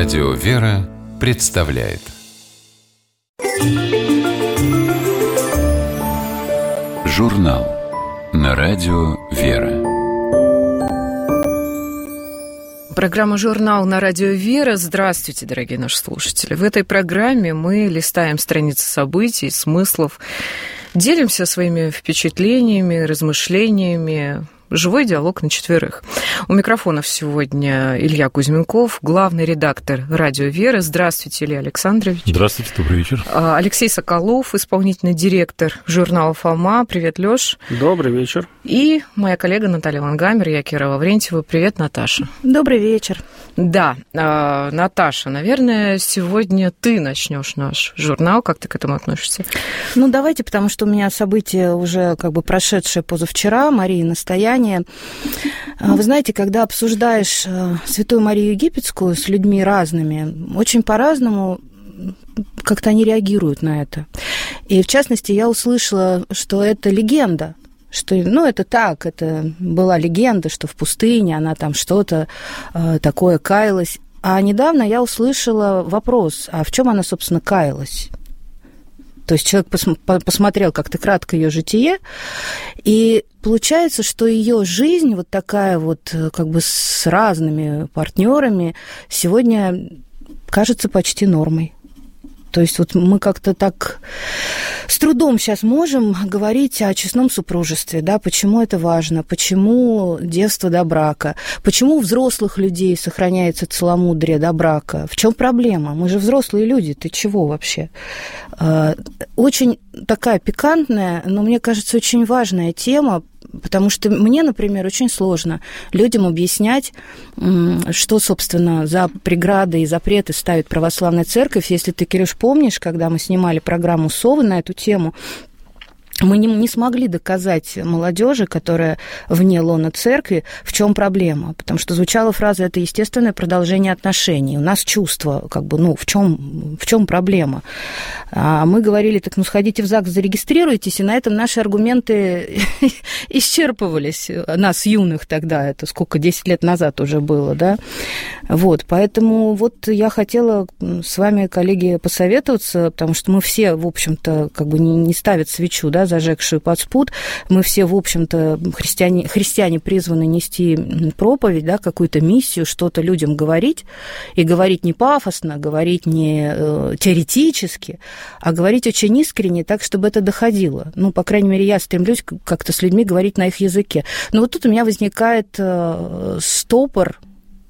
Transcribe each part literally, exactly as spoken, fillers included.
Радио «Вера» представляет журнал на радио «Вера». Программа «Журнал» на радио «Вера». Здравствуйте, дорогие наши слушатели. В этой программе мы листаем страницы событий, смыслов, делимся своими впечатлениями, размышлениями. Живой диалог на четверых. У микрофонов сегодня Илья Кузьменков, главный редактор радио «Вера». Здравствуйте, Илья Александрович. Здравствуйте, добрый вечер. Алексей Соколов, исполнительный директор журнала «Фома». Привет, Лёш. Добрый вечер. И моя коллега Наталья Лангамер, я Кира Лаврентьева. Привет, Наташа. Добрый вечер. Да, Наташа, наверное, сегодня ты начнешь наш журнал. Как ты к этому относишься? Ну, давайте, потому что у меня событие уже как бы прошедшее позавчера, Марии настояние. Вы знаете, когда обсуждаешь Святую Марию Египетскую с людьми разными, очень по-разному как-то они реагируют на это. И, в частности, я услышала, что это легенда, что, ну, это так, это была легенда, что в пустыне она там что-то э, такое каялась. А недавно я услышала вопрос, а в чем она, собственно, каялась? То есть человек пос- посмотрел как-то кратко ее житие, и получается, что ее жизнь вот такая вот как бы с разными партнерами сегодня кажется почти нормой. То есть вот мы как-то так с трудом сейчас можем говорить о честном супружестве, да, почему это важно, почему девство до брака, почему у взрослых людей сохраняется целомудрие до брака, в чем проблема? Мы же взрослые люди, ты чего вообще? Очень такая пикантная, но мне кажется, очень важная тема, потому что мне, например, очень сложно людям объяснять, что, собственно, за преграды и запреты ставит православная церковь. Если ты, Кирюш, помнишь, когда мы снимали программу «Совы» на эту тему, мы не, не смогли доказать молодежи, которая вне лона церкви, в чем проблема. Потому что звучала фраза «это естественное продолжение отношений». У нас чувство, как бы, ну, в чем, в чем проблема? А мы говорили, так, ну, сходите в ЗАГС, зарегистрируйтесь, и на этом наши аргументы исчерпывались. Нас, юных, тогда, это сколько, десять лет назад уже было, да? Вот, поэтому вот я хотела с вами, коллеги, посоветоваться, потому что мы все, в общем-то, как бы не, не ставят свечу, да, зажегшую под спуд. Мы все, в общем-то, христиане, христиане призваны нести проповедь, да, какую-то миссию, что-то людям говорить, и говорить не пафосно, говорить не э, теоретически, а говорить очень искренне, так, чтобы это доходило. Ну, по крайней мере, я стремлюсь как-то с людьми говорить на их языке. Но вот тут у меня возникает э, стопор.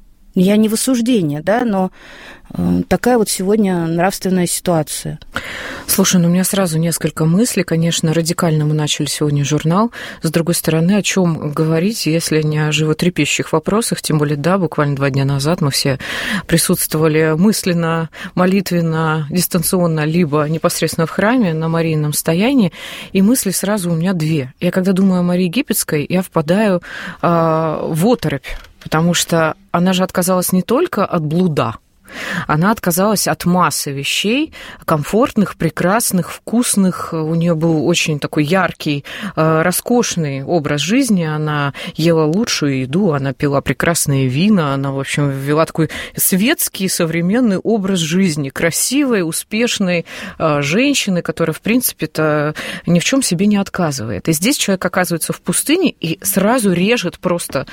Я не в осуждении, да, но э, такая вот сегодня нравственная ситуация. Слушай, ну у меня сразу несколько мыслей. Конечно, радикально мы начали сегодня журнал. С другой стороны, о чем говорить, если не о животрепещущих вопросах, тем более, да, буквально два дня назад мы все присутствовали мысленно, молитвенно, дистанционно, либо непосредственно в храме на Марийном стоянии, и мысли сразу у меня две. Я когда думаю о Марии Египетской, я впадаю э, в оторопь, потому что она же отказалась не только от блуда, она отказалась от массы вещей, комфортных, прекрасных, вкусных. У нее был очень такой яркий, роскошный образ жизни. Она ела лучшую еду, она пила прекрасные вина, она, в общем, вела такой светский, современный образ жизни, красивой, успешной женщины, которая, в принципе-то, ни в чем себе не отказывает. И здесь человек оказывается в пустыне и сразу режет просто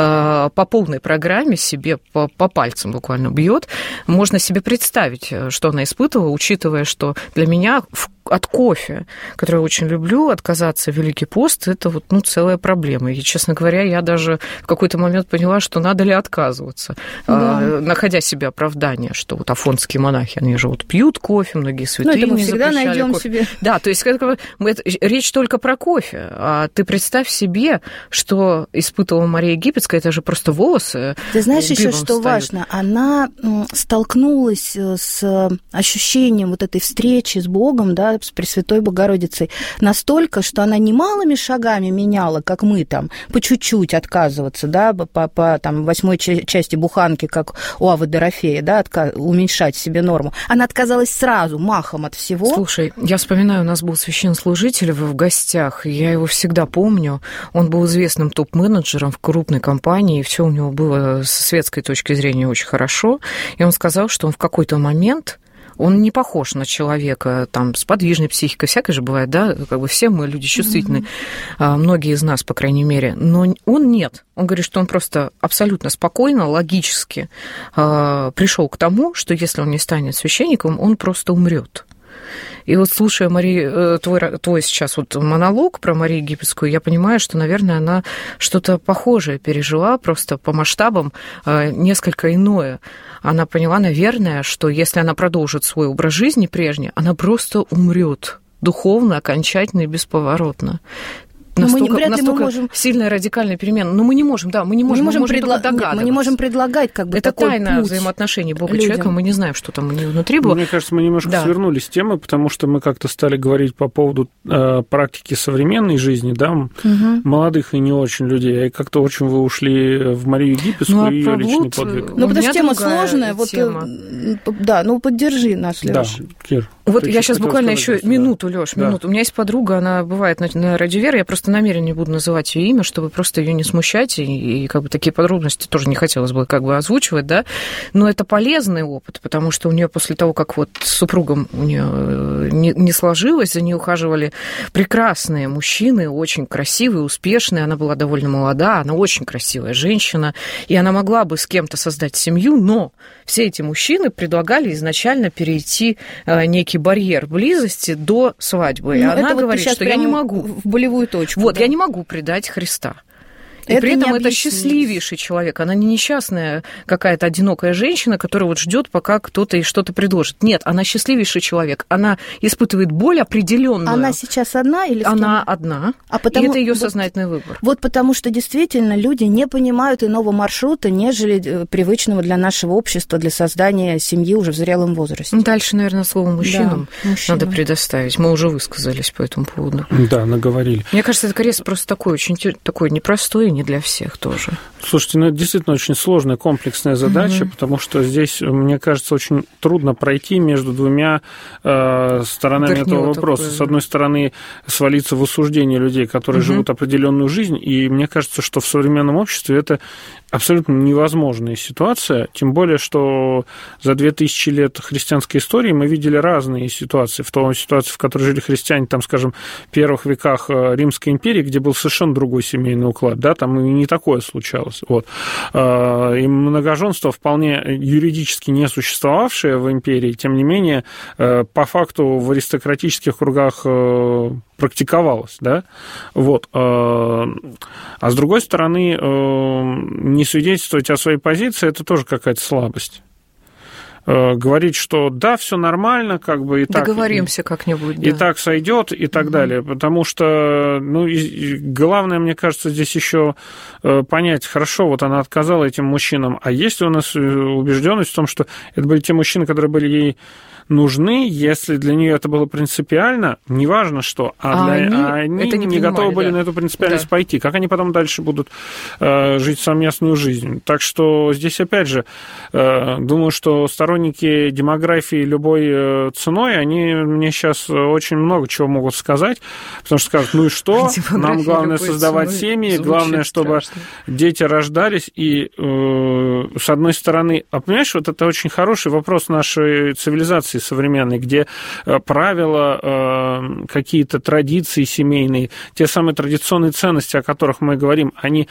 по полной программе себе, по, по пальцам буквально бьет. Можно себе представить, что она испытывала, учитывая, что для меня от кофе, который я очень люблю, отказаться в Великий пост – это вот, ну, целая проблема. И, честно говоря, я даже в какой-то момент поняла, что надо ли отказываться, да. а, находя себе оправдание, что вот афонские монахи, они же вот пьют кофе, многие святые. Ну, это мы всегда найдем кофе. себе. Да, то есть это, это, речь только про кофе. А ты представь себе, что испытывала Мария Египетская, это же просто волосы. Ты знаешь еще, что встают. важно? Она столкнулась с ощущением вот этой встречи с Богом, да, с Пресвятой Богородицей настолько, что она не малыми шагами меняла, как мы там, по чуть-чуть отказываться, да, по, по там, восьмой части буханки, как у Авы Дорофея, да, отка- уменьшать себе норму. Она отказалась сразу, махом от всего. Слушай, я вспоминаю, у нас был священнослужитель в гостях, я его всегда помню. Он был известным топ-менеджером в крупной компании, и все у него было с светской точки зрения очень хорошо. И он сказал, что он в какой-то момент... Он не похож на человека там, с подвижной психикой, всякое же бывает, да, как бы все мы люди чувствительные, mm-hmm. многие из нас, по крайней мере, но он нет. Он говорит, что он просто абсолютно спокойно, логически пришел к тому, что если он не станет священником, он просто умрет. И вот слушая, Мари, твой, твой сейчас вот монолог про Марию Египетскую, я понимаю, что, наверное, она что-то похожее пережила, просто по масштабам несколько иное. Она поняла, наверное, что если она продолжит свой образ жизни прежний, она просто умрет духовно, окончательно и бесповоротно. Настолько, мы, настолько мы можем... сильная радикальная перемена. Но мы не можем, да, мы не можем, мы, можем мы, можем предла... Нет, мы не можем предлагать как бы это такой тайна путь взаимоотношений Бога и человека, мы не знаем, что там у него внутри было. Мне кажется, мы немножко да. свернули с темы, потому что мы как-то стали говорить по поводу э, практики современной жизни, да, угу. молодых и не очень людей, и как-то очень вы ушли в Марию Египетскую ну, и а ее личный подвиг. Ну, потому что тема сложная, вот, тема. да, ну, поддержи нас, Лёш. Да, Кир. Вот я сейчас буквально еще да. минуту, Лёш, да. минуту. У меня есть подруга, она бывает на, на Радио Вера, я просто намеренно не буду называть ее имя, чтобы просто ее не смущать, и, и как бы такие подробности тоже не хотелось бы как бы озвучивать, да, но это полезный опыт, потому что у нее после того, как вот с супругом у нее не, не сложилось, за ней ухаживали прекрасные мужчины, очень красивые, успешные, она была довольно молода, она очень красивая женщина, и она могла бы с кем-то создать семью, но все эти мужчины предлагали изначально перейти некий барьер близости до свадьбы, и ну, она говорит, что я не могу. В болевую точку. Вот, да? я не могу предать Христа. И это при этом это объяснить. счастливейший человек. Она не несчастная какая-то одинокая женщина, которая вот ждет, пока кто-то ей что-то предложит. Нет, она счастливейший человек. Она испытывает боль определенную. Она сейчас одна или она одна. А потому... И это ее вот, сознательный выбор. Вот потому что действительно люди не понимают иного маршрута, нежели привычного для нашего общества для создания семьи уже в зрелом возрасте. Дальше, наверное, слово мужчинам да, надо предоставить. Мы уже высказались по этому поводу. Да, наговорили. Мне кажется, это крест просто такой очень такой непростой, не для всех тоже. Слушайте, ну это действительно очень сложная, комплексная задача, угу. потому что здесь, мне кажется, очень трудно пройти между двумя э, сторонами Горнило этого вопроса. Такое, С одной стороны, свалиться в осуждение людей, которые угу. живут определенную жизнь, и мне кажется, что в современном обществе это абсолютно невозможная ситуация, тем более, что за две тысячи лет христианской истории мы видели разные ситуации. В той ситуации, в которой жили христиане, там, скажем, в первых веках Римской империи, где был совершенно другой семейный уклад, да, там и не такое случалось. Вот. И многоженство, вполне юридически не существовавшее в империи, тем не менее, по факту в аристократических кругах практиковалось, да, вот. А с другой стороны, не свидетельствовать о своей позиции – это тоже какая-то слабость. Говорить, что да, все нормально, как бы и так. Договоримся как-нибудь, да. И так сойдет, и так mm-hmm. далее. Потому что, ну, и, и главное, мне кажется, здесь еще понять, хорошо, вот она отказала этим мужчинам, а есть ли у нас убежденность в том, что это были те мужчины, которые были ей нужны, если для нее это было принципиально, неважно что, а, а для, они, они не, не готовы были да. на эту принципиальность да. пойти. Как они потом дальше будут э, жить совместную жизнь? Так что здесь, опять же, э, думаю, что сторонники демографии любой э, ценой, они мне сейчас очень много чего могут сказать, потому что скажут, ну и что, нам главное создавать семьи, главное, чтобы страшно. Дети рождались, и э, с одной стороны, а понимаешь, вот это очень хороший вопрос нашей цивилизации современной, где правила, какие-то традиции семейные, те самые традиционные ценности, о которых мы говорим, они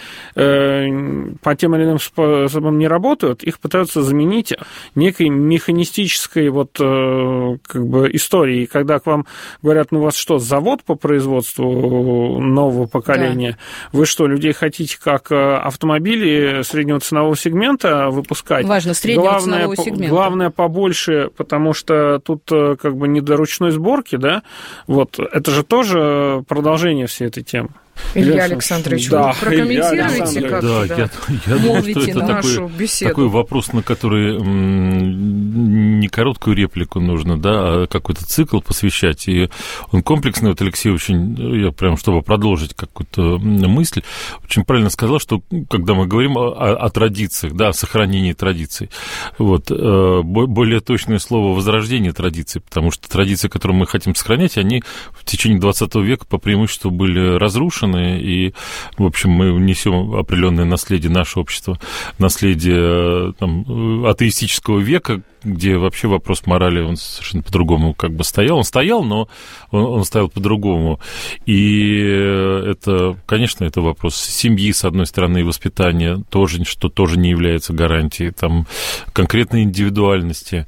по тем или иным способам не работают, их пытаются заменить некой механистической вот как бы историей. Когда к вам говорят, ну у вас что, завод по производству нового поколения? Да. Вы что, людей хотите как автомобили среднего ценового сегмента выпускать? Важно, среднего главное, ценового сегмента. Главное побольше, потому что тут как бы не до ручной сборки, да, вот, это же тоже продолжение всей этой темы. Илья Илья Александрович, да. вы прокомментируете как-то? Да, да. Я, я думаю, что это такой, такой вопрос, на который не короткую реплику нужно, да, а какой-то цикл посвящать. И он комплексный. Вот Алексей очень, я прям, чтобы продолжить какую-то мысль, очень правильно сказал, что когда мы говорим о, о традициях, да, о сохранении традиций, вот, более точное слово возрождение традиций, потому что традиции, которые мы хотим сохранять, они в течение двадцатого века по преимуществу были разрушены, и, в общем, мы несем определенное наследие, наше общество, наследие там, атеистического века, где вообще вопрос морали, он совершенно по-другому как бы стоял. Он стоял, но он, он стоял по-другому. И это, конечно, это вопрос семьи, с одной стороны, и воспитания, тоже, что тоже не является гарантией. Там конкретной индивидуальности,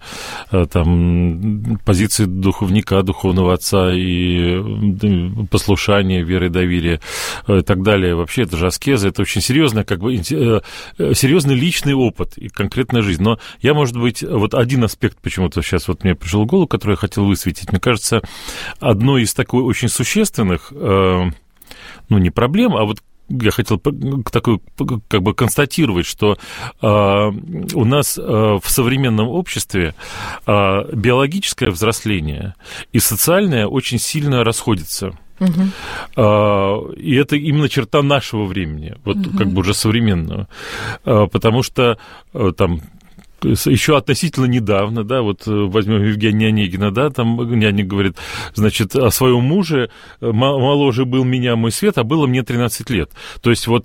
там позиции духовника, духовного отца и послушания, веры, доверия и так далее. Вообще это же аскеза, это очень серьезный, как бы, серьезный личный опыт и конкретная жизнь. Но я, может быть, вот один аспект почему-то сейчас вот мне пришел в голову, который я хотел высветить. Мне кажется, одной из такой очень существенных, э, ну, не проблем, а вот я хотел такой, как бы констатировать, что э, у нас э, в современном обществе э, биологическое взросление и социальное очень сильно расходятся. Uh-huh. И это именно черта нашего времени, вот uh-huh. как бы уже современного, потому что там еще относительно недавно, да, вот возьмем Евгения Онегина, да, там няня говорит, значит, о своем муже, моложе был меня мой свет, а было мне тринадцать лет. То есть вот,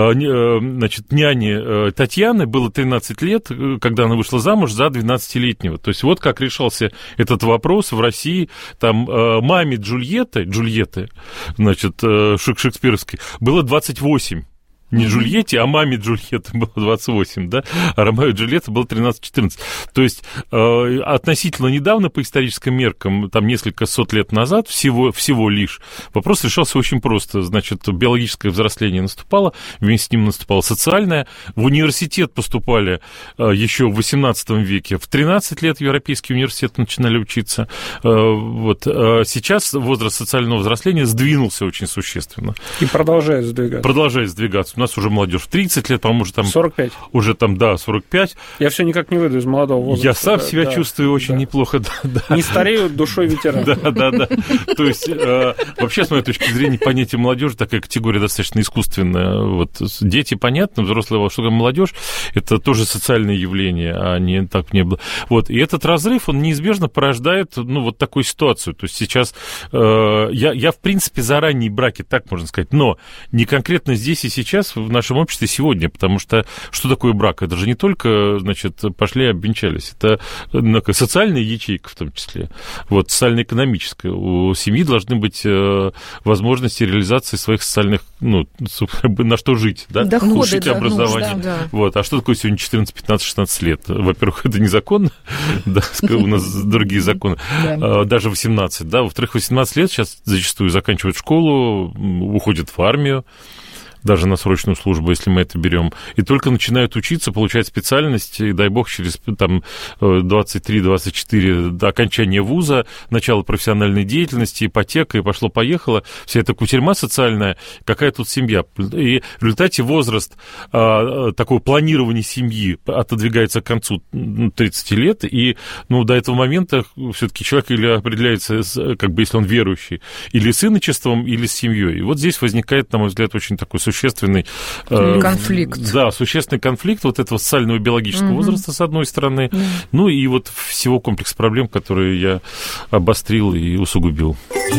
значит, няне Татьяны было тринадцать лет, когда она вышла замуж за двенадцатилетнего. То есть вот как решался этот вопрос в России, там маме Джульетты, Джульетты, значит, шекспировской, было двадцать восемь. Не Джульетте, а маме Джульетты было двадцать восемь, да, а Ромео и Джульетта было тринадцать-четырнадцать. То есть э, относительно недавно, по историческим меркам, там несколько сот лет назад, всего, всего лишь, вопрос решался очень просто. Значит, биологическое взросление наступало, вместе с ним наступало социальное. В университет поступали э, еще в восемнадцатом веке. В тринадцать лет в европейский университет начинали учиться. Э, вот. э, сейчас возраст социального взросления сдвинулся очень существенно. И продолжает сдвигаться. Продолжает сдвигаться. У нас уже молодежь в тридцать лет, по-моему, уже там... сорок пять. Уже там, да, сорок пять. Я все никак не выйду из молодого возраста. Я сам да, себя да, чувствую очень да. неплохо. Да, да. Не старею душой ветерана. Да, да, да. То есть, э, вообще, с моей точки зрения, понятие молодежи такая категория достаточно искусственная. Вот дети, понятно, взрослые, что такое молодежь, это тоже социальное явление, а не так не было. Вот, и этот разрыв, он неизбежно порождает, ну, вот такую ситуацию. То есть сейчас э, я, я, в принципе, за ранние браки, так можно сказать, но не конкретно здесь и сейчас, в нашем обществе сегодня, потому что что такое брак? Это же не только, значит, пошли и обвенчались, это ну, социальная ячейка в том числе, вот, социально-экономическая. У семьи должны быть э, возможности реализации своих социальных, ну, на что жить, да? Доходы, улучшить да, образование. нужно, да. Вот. А что такое сегодня четырнадцать, пятнадцать, шестнадцать лет? Во-первых, это незаконно, да, у нас другие законы, даже восемнадцать, да, во-вторых, восемнадцать лет сейчас зачастую заканчивают школу, уходят в армию, даже на срочную службу, если мы это берем, и только начинают учиться, получать специальность, и, дай бог, через там, двадцать три двадцать четыре до окончания вуза, начало профессиональной деятельности, ипотека, и пошло-поехало, вся эта кутерьма социальная, какая тут семья. И в результате возраст а, такого планирования семьи отодвигается к концу тридцати лет, и ну, до этого момента все-таки человек или определяется, как бы, если он верующий, или с иночеством, или с семьей. И вот здесь возникает, на мой взгляд, очень такой существенный конфликт. Э, да, существенный конфликт вот этого социального и биологического mm-hmm. возраста, с одной стороны, mm-hmm. ну и вот всего комплекса проблем, которые я обострил и усугубил.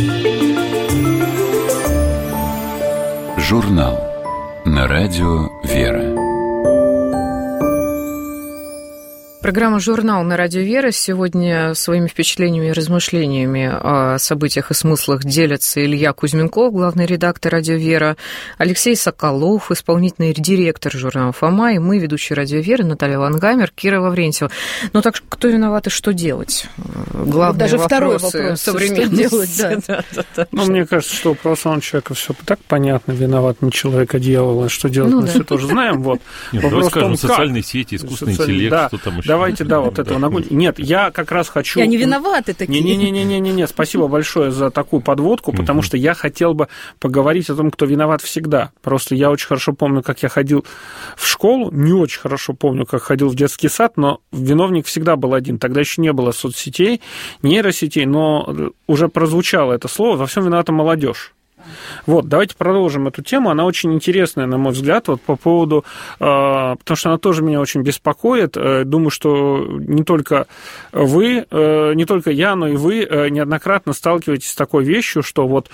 Журнал на радио «Вера». Программа «Журнал» на радио «Вера». Сегодня своими впечатлениями и размышлениями о событиях и смыслах делятся Илья Кузьменков, главный редактор радио «Вера», Алексей Соколов, исполнительный директор журнала «Фома», и мы, ведущие радио «Вера», Наталья Лангамер, Кира Лаврентьева. Ну так кто виноват и что делать? Главные Даже вопросы второй вопрос, современности. Что делать, да. да, да, да. Ну, мне кажется, что у православного человека все так понятно, виноват не человек, а дьявол, а что делать, ну, мы да. все тоже знаем. Вот. Нет, давай скажем, социальные сети, искусственный Социаль... интеллект, да. что там еще. давайте, да, вот этого нагоним. Нет, я как раз хочу... Я не виноваты такие. Не-не-не-не-не, спасибо большое за такую подводку, потому что я хотел бы поговорить о том, кто виноват всегда. Просто я очень хорошо помню, как я ходил в школу, не очень хорошо помню, как ходил в детский сад, но виновник всегда был один. Тогда еще не было соцсетей, нейросетей, но уже прозвучало это слово: во всем виновата молодежь. Вот, давайте продолжим эту тему. Она очень интересная, на мой взгляд, вот по поводу, потому что она тоже меня очень беспокоит. Думаю, что не только вы, не только я, но и вы неоднократно сталкиваетесь с такой вещью, что вот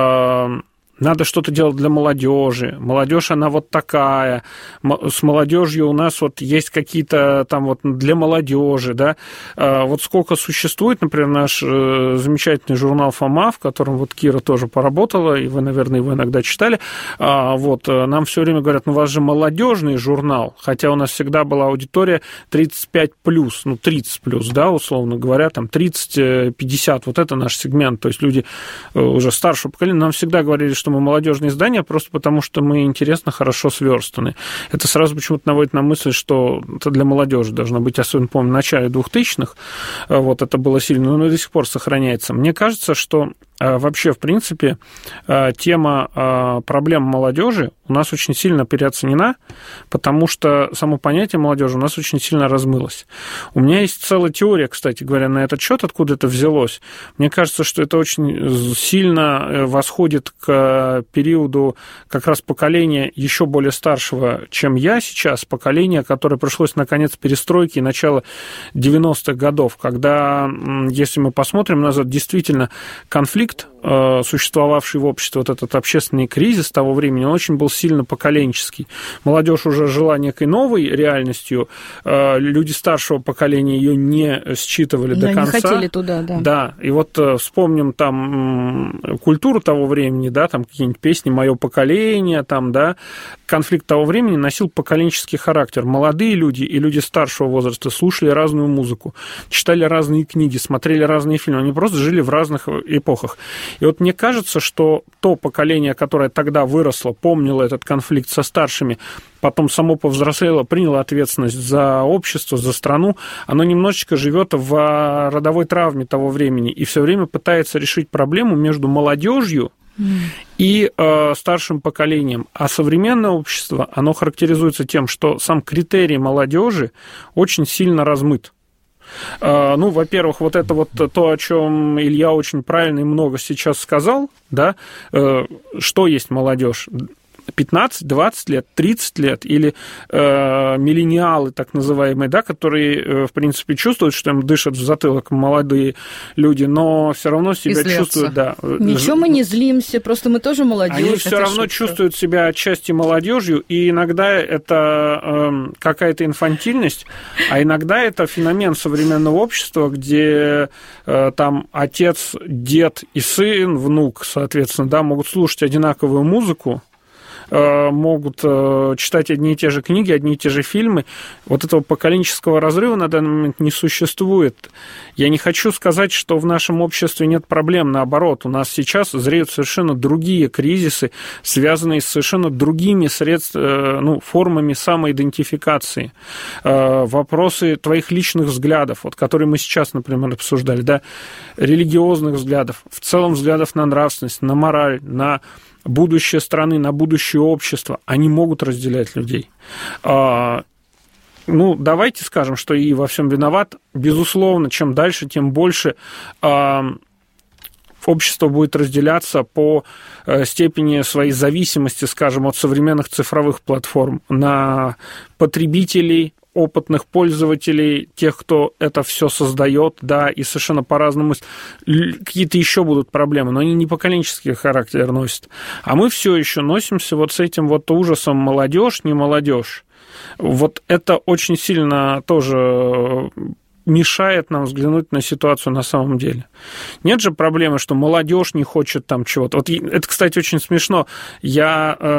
надо что-то делать для молодежи. Молодежь, она вот такая. С молодежью у нас вот есть какие-то там вот для молодежи, да. Вот сколько существует, например, наш замечательный журнал «Фома», в котором вот Кира тоже поработала, и вы, наверное, его иногда читали. Вот нам все время говорят: ну, у вас же молодежный журнал, хотя у нас всегда была аудитория тридцать пять плюс, ну, тридцать плюс, да, условно говоря, там тридцать пятьдесят, вот это наш сегмент, то есть люди уже старшего поколения. Нам всегда говорили, что мы молодежные издания, просто потому что мы интересно, хорошо сверстаны. Это сразу почему-то наводит на мысль, что это для молодежи должно быть, особенно, помню, в начале двухтысячных, вот это было сильно, но и до сих пор сохраняется. Мне кажется, что вообще, в принципе, тема проблем молодежи у нас очень сильно переоценена, потому что само понятие молодежи у нас очень сильно размылось. У меня есть целая теория, кстати говоря, на этот счет, откуда это взялось. Мне кажется, что это очень сильно восходит к периоду как раз поколения еще более старшего, чем я сейчас, поколения, которое пришлось на конец перестройки и начало девяностых годов, когда, если мы посмотрим назад, действительно конфликт, существовавший в обществе, вот этот общественный кризис того времени, он очень был сильно поколенческий. Молодежь уже жила некой новой реальностью, люди старшего поколения ее не считывали да, до конца. Не хотели туда, да. Да, и вот вспомним там культуру того времени, да, там какие-нибудь песни «Мое поколение», там, да, конфликт того времени носил поколенческий характер. Молодые люди и люди старшего возраста слушали разную музыку, читали разные книги, смотрели разные фильмы, они просто жили в разных эпохах. И вот мне кажется, что то поколение, которое тогда выросло, помнило этот конфликт со старшими, потом само повзрослело, приняло ответственность за общество, за страну, оно немножечко живет в родовой травме того времени и все время пытается решить проблему между молодежью и э, старшим поколением. А современное общество, оно характеризуется тем, что сам критерий молодежи очень сильно размыт. Ну, во-первых, вот это вот то, о чем Илья очень правильно и много сейчас сказал, да, что есть молодежь. пятнадцать, двадцать лет, тридцать лет, или э, миллениалы, так называемые, да, которые, э, в принципе, чувствуют, что им дышат в затылок молодые люди, но все равно себя чувствуют, да. Ничего, мы не злимся, просто мы тоже молодежь. Они все равно шутка. Чувствуют себя отчасти молодежью, и иногда это э, какая-то инфантильность, а иногда это феномен современного общества, где э, там отец, дед и сын, внук, соответственно, да, могут слушать одинаковую музыку, могут читать одни и те же книги, одни и те же фильмы. Вот этого поколенческого разрыва на данный момент не существует. Я не хочу сказать, что в нашем обществе нет проблем. Наоборот, у нас сейчас зреют совершенно другие кризисы, связанные с совершенно другими средствами, ну, формами самоидентификации. Вопросы твоих личных взглядов, вот, которые мы сейчас, например, обсуждали, да, религиозных взглядов, в целом взглядов на нравственность, на мораль, на будущее страны, на будущее общества, они могут разделять людей. Ну, давайте скажем, что и во всем виноват. Безусловно, чем дальше, тем больше общество будет разделяться по степени своей зависимости, скажем, от современных цифровых платформ на потребителей, опытных пользователей, тех, кто это все создает, да, и совершенно по-разному какие-то еще будут проблемы, но они не поколенческий характер носят. А мы все еще носимся вот с этим вот ужасом молодежь, не молодежь. Вот это очень сильно тоже мешает нам взглянуть на ситуацию на самом деле. Нет же проблемы, что молодежь не хочет там чего-то. Вот это, кстати, очень смешно. Я э,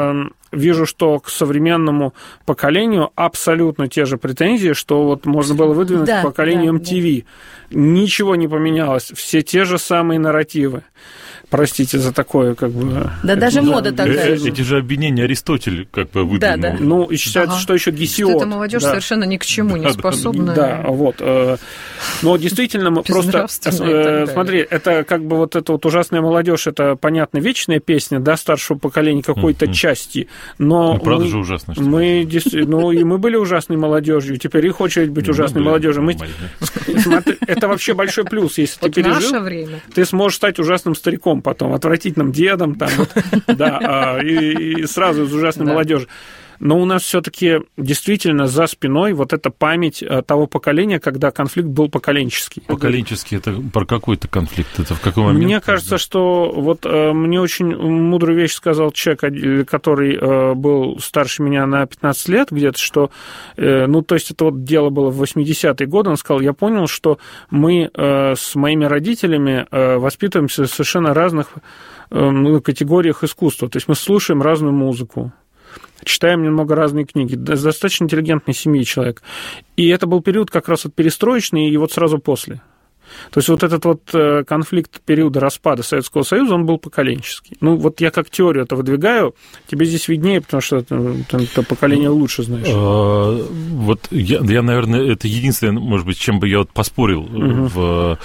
вижу, что к современному поколению абсолютно те же претензии, что вот можно было выдвинуть да, к поколению да, эм ти ви. Да. Ничего не поменялось, все те же самые нарративы. Простите за такое, как бы... Да, даже да, мода такая. Эти же обвинения Аристотель как бы выдвинул. Да, да. Ну, и считается, ага. что еще Гесиод. Что эта молодежь да. совершенно ни к чему не способна. Да, вот. Но действительно, мы просто... Смотри, это как бы вот эта вот ужасная молодежь, это, понятно, вечная песня, да, старшего поколения какой-то mm-hmm. части, но... Ну, правда мы, же ужасно, что мы действительно... Ну, и мы были ужасной молодежью, теперь их очередь быть ужасной молодежью. Мы... Смотри, это вообще большой плюс. Если ты пережил, ты сможешь стать ужасным стариком потом, отвратительным дедом, там, вот, да, и, и сразу из ужасной да. молодежи. Но у нас все-таки действительно за спиной вот эта память того поколения, когда конфликт был поколенческий. Поколенческий, это про какой-то конфликт? Это в какой момент? Мне кажется, что вот мне очень мудрую вещь сказал человек, который был старше меня на пятнадцать лет где-то, что, ну, то есть это вот дело было в восьмидесятые годы, он сказал, я понял, что мы с моими родителями воспитываемся в совершенно разных категориях искусства. То есть мы слушаем разную музыку, читаем немного разные книги, достаточно интеллигентной семьи человек. И это был период как раз вот перестроечный, и вот сразу после. То есть вот этот вот конфликт периода распада Советского Союза, он был поколенческий. Ну, вот я как теорию это выдвигаю, тебе здесь виднее, потому что ты это поколение лучше знаешь. Вот я, я, наверное, это единственное, может быть, чем бы я вот поспорил угу. в,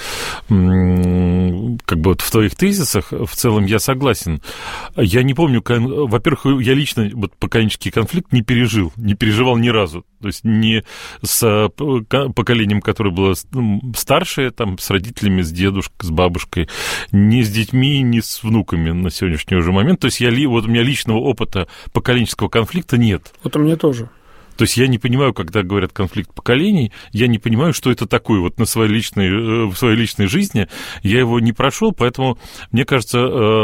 как бы вот в твоих тезисах. В целом я согласен. Я не помню, во-первых, я лично вот поколенческий конфликт не пережил, не переживал ни разу. То есть не с поколением, которое было старшее, там, с родителями, с дедушкой, с бабушкой, ни с детьми, ни с внуками на сегодняшний уже момент. То есть я, вот у меня личного опыта поколенческого конфликта нет. Вот у меня тоже. То есть я не понимаю, когда говорят конфликт поколений, я не понимаю, что это такое вот на своей личной, в своей личной жизни. Я его не прошел, поэтому, мне кажется,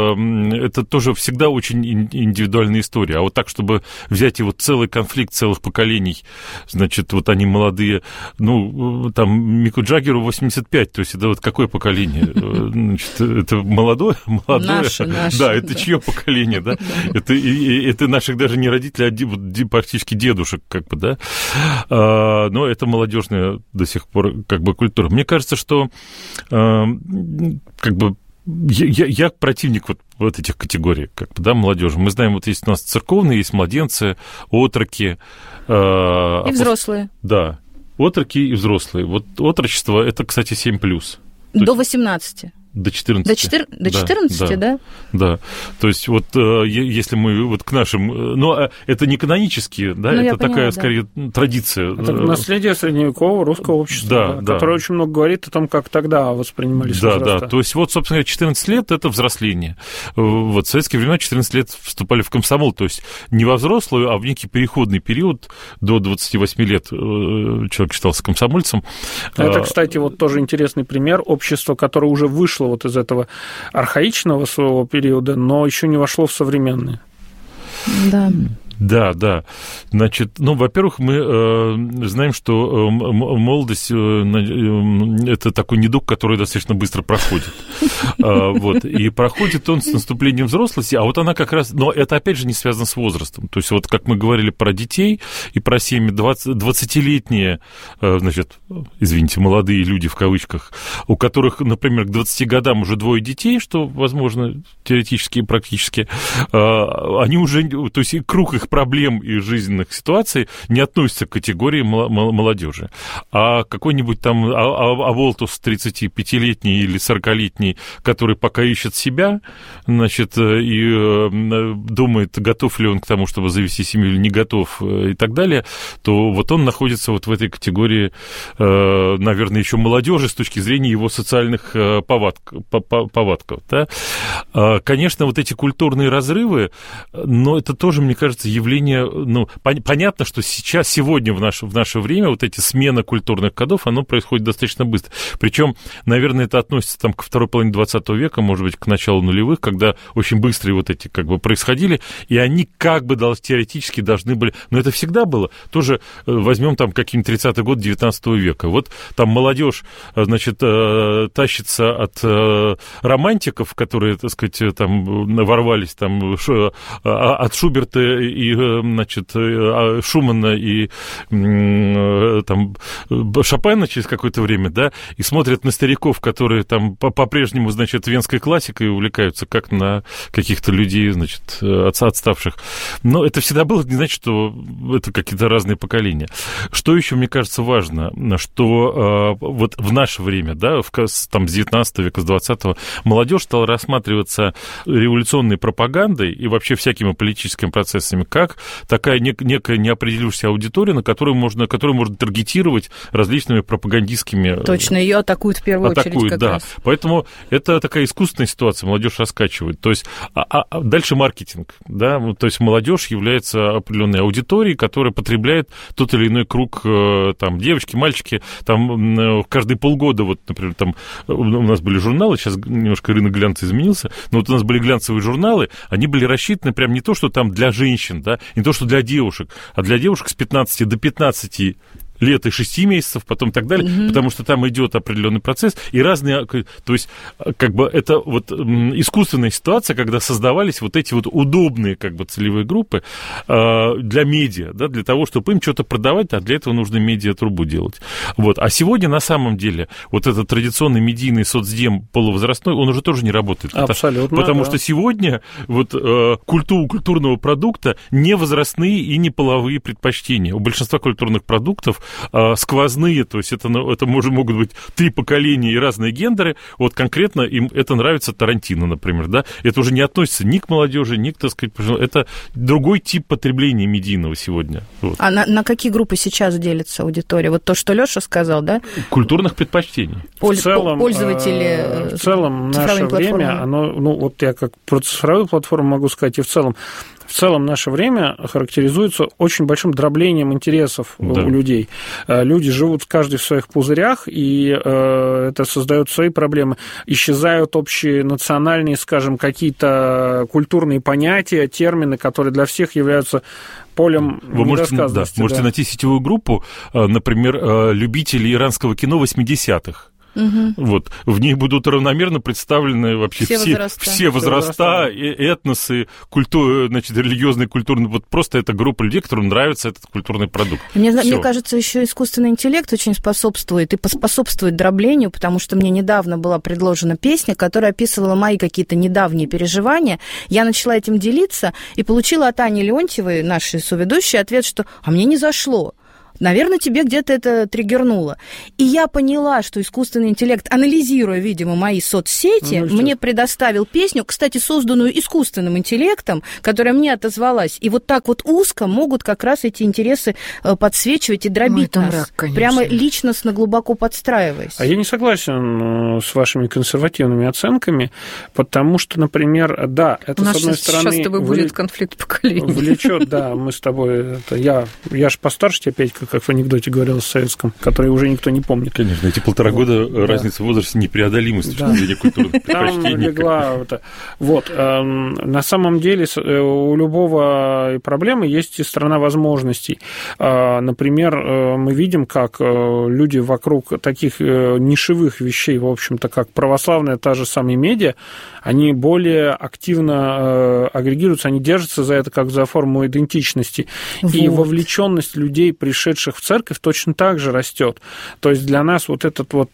это тоже всегда очень индивидуальная история. А вот так, чтобы взять его целый конфликт целых поколений, значит, вот они молодые, ну, там, Мику Джаггеру восемьдесят пять, то есть это вот какое поколение? Значит, это молодое? молодое? Наше, наше. Да, это да. чье поколение, да? Это, это наших даже не родителей, а практически дедушек, как бы, да, а, но это молодежная до сих пор как бы культура. Мне кажется, что а, как бы я, я противник вот, вот этих категорий, как бы, да, молодежи. Мы знаем, вот есть у нас церковные, есть младенцы, отроки. А, и взрослые. Да, отроки и взрослые. Вот отрочество, это, кстати, семь плюс. До восемнадцати. До четырнадцати. До, четыр... До четырнадцати, да, да? Да. То есть вот если мы вот к нашим... Ну, это не канонические, да, ну, это такая, поняла, скорее, да. традиция. Это наследие средневекового русского общества, да, да, да. которое очень много говорит о том, как тогда воспринимались да, возраста. Да, то есть вот, собственно говоря, четырнадцать лет – это взросление. Вот в советские времена четырнадцать лет вступали в комсомол, то есть не во взрослую, а в некий переходный период до двадцати восьми лет человек считался комсомольцем. Это, кстати, вот тоже интересный пример общества, которое уже вышло вот из этого архаичного своего периода, но еще не вошло в современное. Да. Да, да. Значит, ну, во-первых, мы э, знаем, что э, молодость э, это такой недуг, который достаточно быстро проходит. Вот. И проходит он с наступлением взрослости, а вот она как раз... Но это, опять же, не связано с возрастом. То есть вот как мы говорили про детей и про семьи, двадцатилетние, значит, извините, молодые люди в кавычках, у которых, например, к двадцати годам уже двое детей, что, возможно, теоретически и практически, они уже... То есть круг их проблем и жизненных ситуаций не относится к категории молодежи. А какой-нибудь там аволтус тридцатипятилетний или сорокалетний, который пока ищет себя, значит, и думает, готов ли он к тому, чтобы завести семью или не готов, и так далее, то вот он находится вот в этой категории, наверное, еще молодежи с точки зрения его социальных повадков. повадков да? Конечно, вот эти культурные разрывы, но это тоже, мне кажется, явление, ну, пон- понятно, что сейчас, сегодня в наше, в наше время вот эти смена культурных кодов, оно происходит достаточно быстро. Причем, наверное, это относится там к второй половине двадцатого века, может быть, к началу нулевых, когда очень быстрые вот эти как бы происходили, и они как бы теоретически должны были... Но это всегда было. Тоже возьмем там какие-нибудь тридцатые годы девятнадцатого века. Вот там молодежь, значит, тащится от романтиков, которые, так сказать, там ворвались там от Шуберта и, значит, Шумана, и там Шопена через какое-то время, да, и смотрят на стариков, которые там по-прежнему, значит, венской классикой увлекаются, как на каких-то людей, значит, отставших. Но это всегда было, не значит, что это какие-то разные поколения. Что еще, мне кажется, важно, что э, вот в наше время, да, в, там, с девятнадцатого века, с двадцатого, молодежь стала рассматриваться революционной пропагандой и вообще всякими политическими процессами как такая нек- некая неопределившаяся аудитория, на которую можно, которую можно таргетировать различными пропагандистскими... Точно, ее атакуют в первую атакуют, очередь как да. раз. Поэтому это такая искусственная ситуация, молодежь раскачивает. То есть а, а дальше маркетинг, да, то есть молодежь является определенной аудиторией, которая потребляет тот или иной круг, там, девочки, мальчики, там, каждые полгода, вот, например, там, у нас были журналы, сейчас немножко рынок глянца изменился, но вот у нас были глянцевые журналы, они были рассчитаны прям не то, что там для женщин, да, не то, что для девушек, а для девушек с пятнадцати до пятнадцати лет и шести месяцев, потом и так далее, mm-hmm. потому что там идет определенный процесс, и разные, то есть, как бы, это вот искусственная ситуация, когда создавались вот эти вот удобные, как бы, целевые группы э, для медиа, да, для того, чтобы им что-то продавать, а для этого нужно медиатрубу делать. Вот. А сегодня, на самом деле, вот этот традиционный медийный соцдем полувозрастной, он уже тоже не работает. Абсолютно, Потому да. что сегодня вот э, культура культурного продукта не возрастные и не половые предпочтения. У большинства культурных продуктов сквозные, то есть это, это может, могут быть три поколения и разные гендеры, вот конкретно им это нравится Тарантино, например, да, это уже не относится ни к молодежи, ни к, так сказать, это другой тип потребления медийного сегодня. Вот. А на, на какие группы сейчас делится аудитория? Вот то, что Леша сказал, да? Культурных предпочтений. Поль, в целом, пользователи в целом наше время, оно, ну, вот я как про цифровую платформу могу сказать, и в целом В целом наше время характеризуется очень большим дроблением интересов да. у людей. Люди живут каждый в своих пузырях, и это создает свои проблемы. Исчезают общие национальные, скажем, какие-то культурные понятия, термины, которые для всех являются полем Вы можете, да, да. можете найти сетевую группу, например, любителей иранского кино восьмидесятых. Угу. Вот. В ней будут равномерно представлены вообще все, все возраста, все возраста этносы, культура, значит, религиозные, культурные. Вот просто это группа людей, которым нравится этот культурный продукт. Мне, мне кажется, еще искусственный интеллект очень способствует и поспособствует дроблению, потому что мне недавно была предложена песня, которая описывала мои какие-то недавние переживания. Я начала этим делиться и получила от Ани Леонтьевой, нашей соведущей, ответ, что «а мне не зашло». Наверное, тебе где-то это триггернуло. И я поняла, что искусственный интеллект, анализируя, видимо, мои соцсети, ну, мне предоставил песню, кстати, созданную искусственным интеллектом, которая мне отозвалась. И вот так вот узко могут как раз эти интересы подсвечивать и дробить ну, нас. Мрак, прямо личностно глубоко подстраиваясь. А я не согласен с вашими консервативными оценками, потому что, например, да, это, с одной стороны... Сейчас с тобой будет конфликт поколений. Влечет, да, мы с тобой... Это я, я же постарше тебя, Петька, как в анекдоте говорилось в советском, который уже никто не помнит. Конечно, эти полтора года да. разница в возрасте непреодолимы с точки зрения культурных предпочтений. Там легла... Вот. На самом деле у любого проблемы есть и сторона возможностей. Например, мы видим, как люди вокруг таких нишевых вещей, в общем-то, как православная, та же самая медиа, они более активно агрегируются, они держатся за это как за форму идентичности. Вот. И вовлеченность людей, пришедших в церковь, точно так же растет. То есть для нас вот этот вот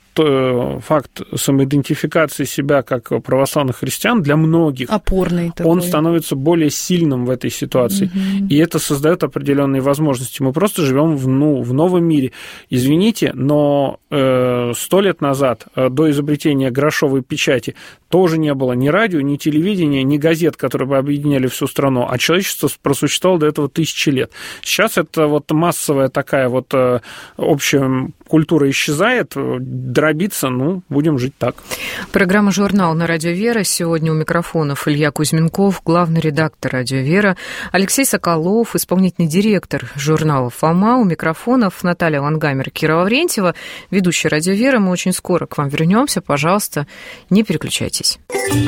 факт самоидентификации себя как православных христиан для многих, опорный такой. Он становится более сильным в этой ситуации. Угу. И это создает определенные возможности. Мы просто живем в, ну, в новом мире. Извините, но сто э, лет назад, э, до изобретения грошовой печати, тоже не было ни радио, ни телевидения, ни газет, которые бы объединяли всю страну, а человечество просуществовало до этого тысячи лет. Сейчас это вот массовая такая вот э, общая культура исчезает, дробится, ну, будем жить так. Программа «Журнал» на Радио Вера. Сегодня у микрофонов Илья Кузьменков, главный редактор Радио Вера, Алексей Соколов, исполнительный директор журнала «Фома». У микрофонов Наталья Лангамер, Кира Лаврентьева, ведущая Радио Вера. Мы очень скоро к вам вернемся. Пожалуйста, не переключайтесь.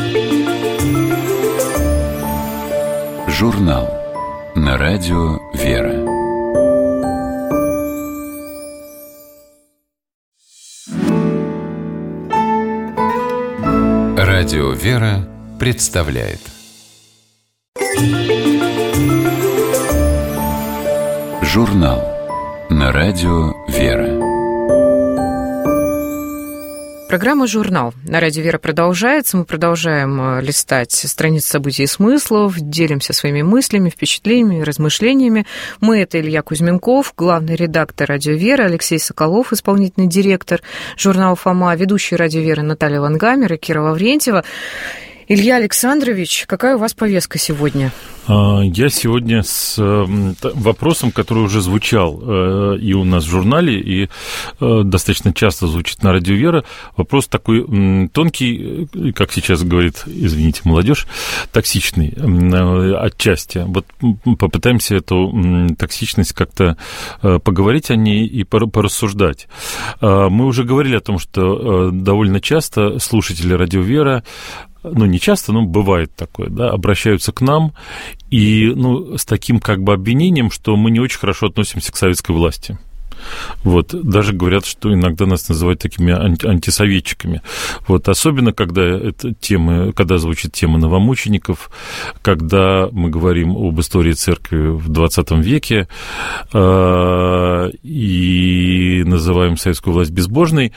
«Журнал» на Радио Вера. Радио Вера представляет Журнал на радио «Вера». Программа «Журнал» на радио «Вера» продолжается. Мы продолжаем листать страницы событий и смыслов, делимся своими мыслями, впечатлениями, размышлениями. Мы — это Илья Кузьменков, главный редактор радио «Вера», Алексей Соколов, исполнительный директор журнала «Фома», ведущие радио «Вера» Наталья Вангамер и Кира Лаврентьева. Илья Александрович, какая у вас повестка сегодня? Я сегодня с вопросом, который уже звучал и у нас в журнале, и достаточно часто звучит на радио «Вера». Вопрос такой тонкий, как сейчас говорит, извините, молодежь, токсичный отчасти. Вот попытаемся эту токсичность как-то поговорить о ней и порассуждать. Мы уже говорили о том, что довольно часто слушатели радио «Вера, ну, не часто, но бывает такое, да, обращаются к нам и, ну, с таким как бы обвинением, что мы не очень хорошо относимся к советской власти. Вот, даже говорят, что иногда нас называют такими анти- антисоветчиками. Вот, особенно, когда это темы, когда звучит тема новомучеников, когда мы говорим об истории церкви в двадцатом веке э- и называем советскую власть безбожной,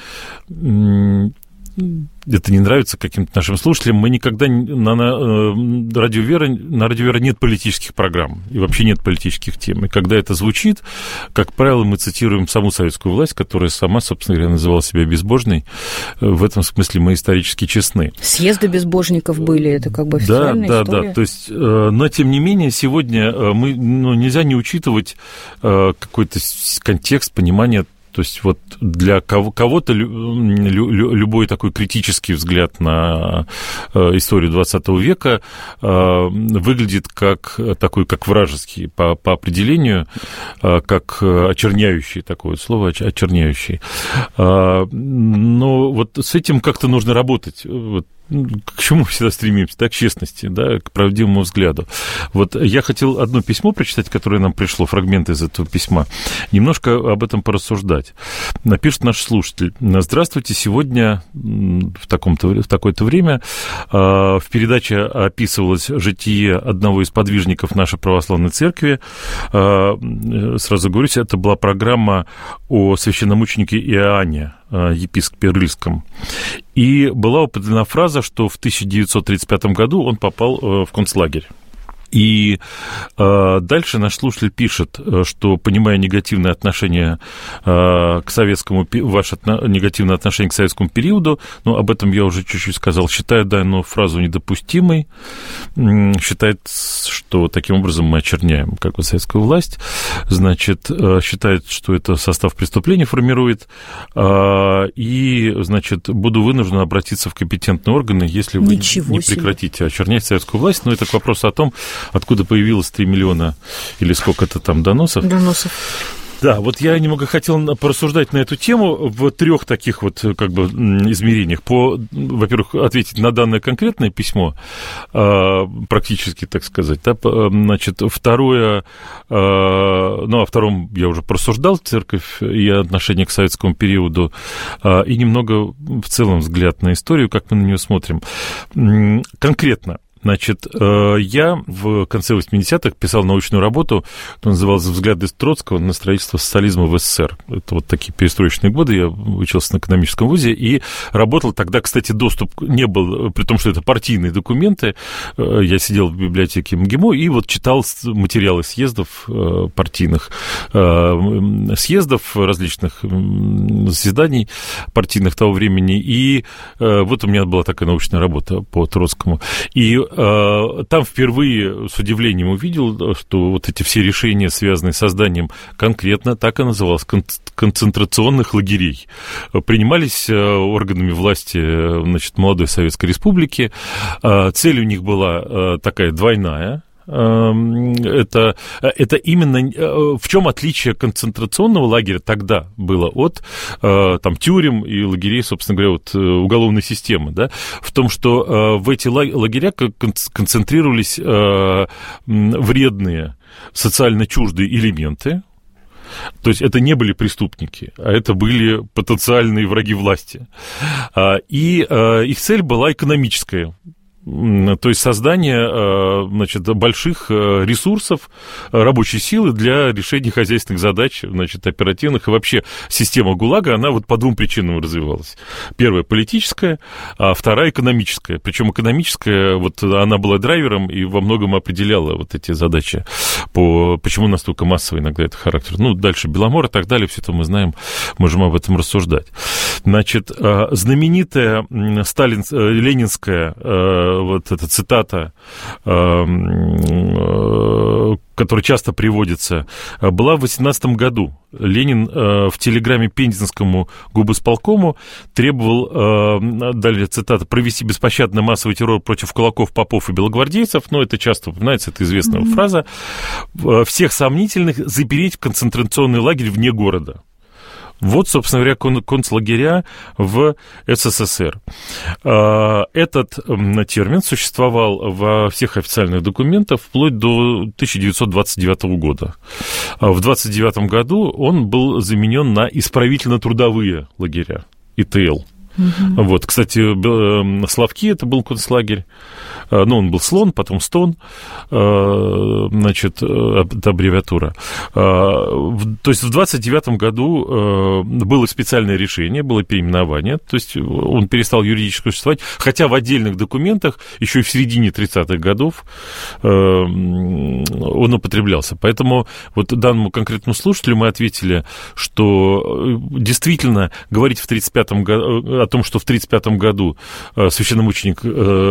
это не нравится каким-то нашим слушателям. Мы никогда на, на, радио «Вера», на радио «Вера» нет политических программ, и вообще нет политических тем. И когда это звучит, как правило, мы цитируем саму советскую власть, которая сама, собственно говоря, называла себя безбожной. В этом смысле мы исторически честны. Съезды безбожников были, это как бы официальная да, история. Да, да, то есть, но тем не менее, сегодня мы, ну, нельзя не учитывать какой-то контекст, понимание. То есть вот для кого-то любой такой критический взгляд на историю двадцатого века выглядит как такой, как вражеский по, по определению, как очерняющий, такое слово, очерняющий. Но вот с этим как-то нужно работать. Вот. К чему всегда стремимся, да, к честности, да, к правдивому взгляду. Вот я хотел одно письмо прочитать, которое нам пришло, фрагмент из этого письма, немножко об этом порассуждать. Напишет наш слушатель: «Здравствуйте, сегодня в, таком-то, в такое-то время в передаче описывалось житие одного из подвижников нашей православной церкви. Сразу говорю, это была программа о священномученике Иоанне, епископе Рыльском. И была употреблена фраза, что в тысяча девятьсот тридцать пятом году он попал в концлагерь. И э, дальше наш слушатель пишет, что, понимая негативное отношение э, к советскому, ваше отно, негативное отношение к советскому периоду, ну, об этом я уже чуть-чуть сказал, считает данную фразу недопустимой, э, считает, что таким образом мы очерняем как бы советскую власть, значит, э, считает, что это состав преступления формирует, э, и, значит, буду вынужден обратиться в компетентные органы, если вы Ничего не себе. прекратите очернять советскую власть. Но это к вопросу о том, откуда появилось три миллиона или сколько-то там доносов. Доносов. Да, вот я немного хотел порассуждать на эту тему в трех таких вот как бы измерениях. По, во-первых, ответить на данное конкретное письмо, практически, так сказать. Да? Значит, второе, ну, о втором я уже порассуждал, церковь и отношение к советскому периоду, и немного в целом взгляд на историю, как мы на нее смотрим. Конкретно. Значит, я в конце восьмидесятых писал научную работу, которая называлась «Взгляды Троцкого на строительство социализма в СССР». Это вот такие перестроечные годы, я учился на экономическом вузе и работал тогда, кстати, доступ не был, при том, что это партийные документы. Я сидел в библиотеке МГИМО и вот читал материалы съездов партийных, съездов различных заседаний партийных того времени. И вот у меня была такая научная работа по Троцкому. И там впервые с удивлением увидел, что вот эти все решения, связанные с созданием конкретно, так и называлось, концентрационных лагерей, принимались органами власти, значит, молодой Советской Республики. Цель у них была такая двойная. Это, это именно в чем отличие концентрационного лагеря тогда было от там, тюрем и лагерей, собственно говоря, от уголовной системы, да? В том, что в эти лагеря концентрировались вредные, социально чуждые элементы. То есть это не были преступники, а это были потенциальные враги власти. И их цель была экономическая. То есть создание, значит, больших ресурсов рабочей силы для решения хозяйственных задач, значит, оперативных. И вообще система ГУЛАГа, она вот по двум причинам развивалась. Первая – политическая, а вторая – экономическая. Причем экономическая, вот она была драйвером и во многом определяла вот эти задачи. По, почему настолько массовый иногда это характер. Ну, дальше Беломор и так далее, все это мы знаем, можем об этом рассуждать. Значит, знаменитая Сталин, ленинская вот эта цитата, которая часто приводится, была в восемнадцатом году. Ленин в телеграмме Пензенскому губисполкому требовал, далее цитата, провести беспощадный массовый террор против кулаков, попов и белогвардейцев, но это часто упоминается, это известная mm-hmm. фраза, всех сомнительных запереть в концентрационный лагерь вне города. Вот, собственно говоря, кон- концлагеря в СССР. Этот термин существовал во всех официальных документах вплоть до тысяча девятьсот двадцать девятого года. В двадцать девятом году он был заменен на исправительно-трудовые лагеря, И Т Л. Угу. Вот, кстати, Славки это был концлагерь, ну, он был Слон, потом Стон, значит, это аббревиатура. То есть в двадцать девятом году было специальное решение, было переименование, то есть он перестал юридически существовать, хотя в отдельных документах еще и в середине тридцатых годов он употреблялся. Поэтому вот данному конкретному слушателю мы ответили, что действительно говорить в тридцать пятом году о том, что в тридцать пятом году священномученик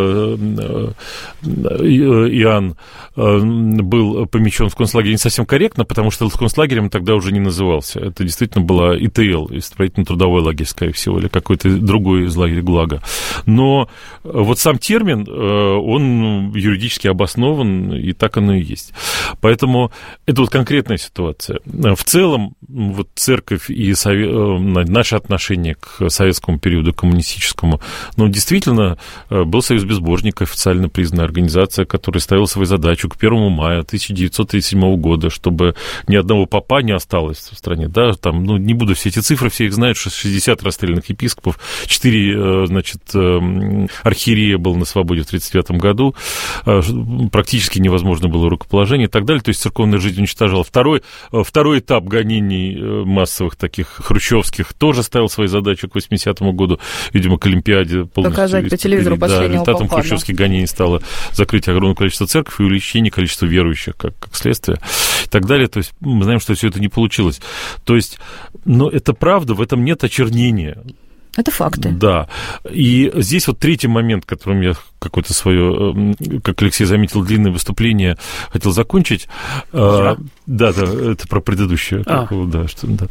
Иоанн был помещен в концлагерь, не совсем корректно, потому что концлагерем тогда уже не назывался. Это действительно была И Т Л, исправительно-трудовой лагерь, скорее всего, или какой-то другой из лагерей ГУЛАГа. Но вот сам термин, он юридически обоснован, и так оно и есть. Поэтому это вот конкретная ситуация. В целом, вот церковь и сове... наше отношение к советскому периоду, коммунистическому, ну, действительно, был Союз безбожников, официально признанная организация, которая ставила свою задачу к первому мая тысяча девятьсот тридцать седьмого года, чтобы ни одного попа не осталось в стране, да, там, ну, не буду все эти цифры, все их знают, что шестьдесят расстрелянных епископов, четыре, значит, архиерея было на свободе в тридцать девятом году, практически невозможно было рукоположение и так далее, то есть церковная жизнь уничтожала. Второй, второй этап гонений массовых таких хрущевских тоже ставил свои задачи к восьмидесятому году, видимо, к Олимпиаде. Показать по телевизору последнего. Да, результатом попа, хрущевских да. гонений стало закрытие огромного количества церквей и увеличение количества верующих, как, как следствие, и так далее. То есть мы знаем, что все это не получилось. То есть, но это правда, в этом нет очернения. Это факты. Да. И здесь вот третий момент, которым я какое-то свое, как Алексей заметил, длинное выступление хотел закончить. Я? Да, да, это про предыдущее. А. Как, да, что, да.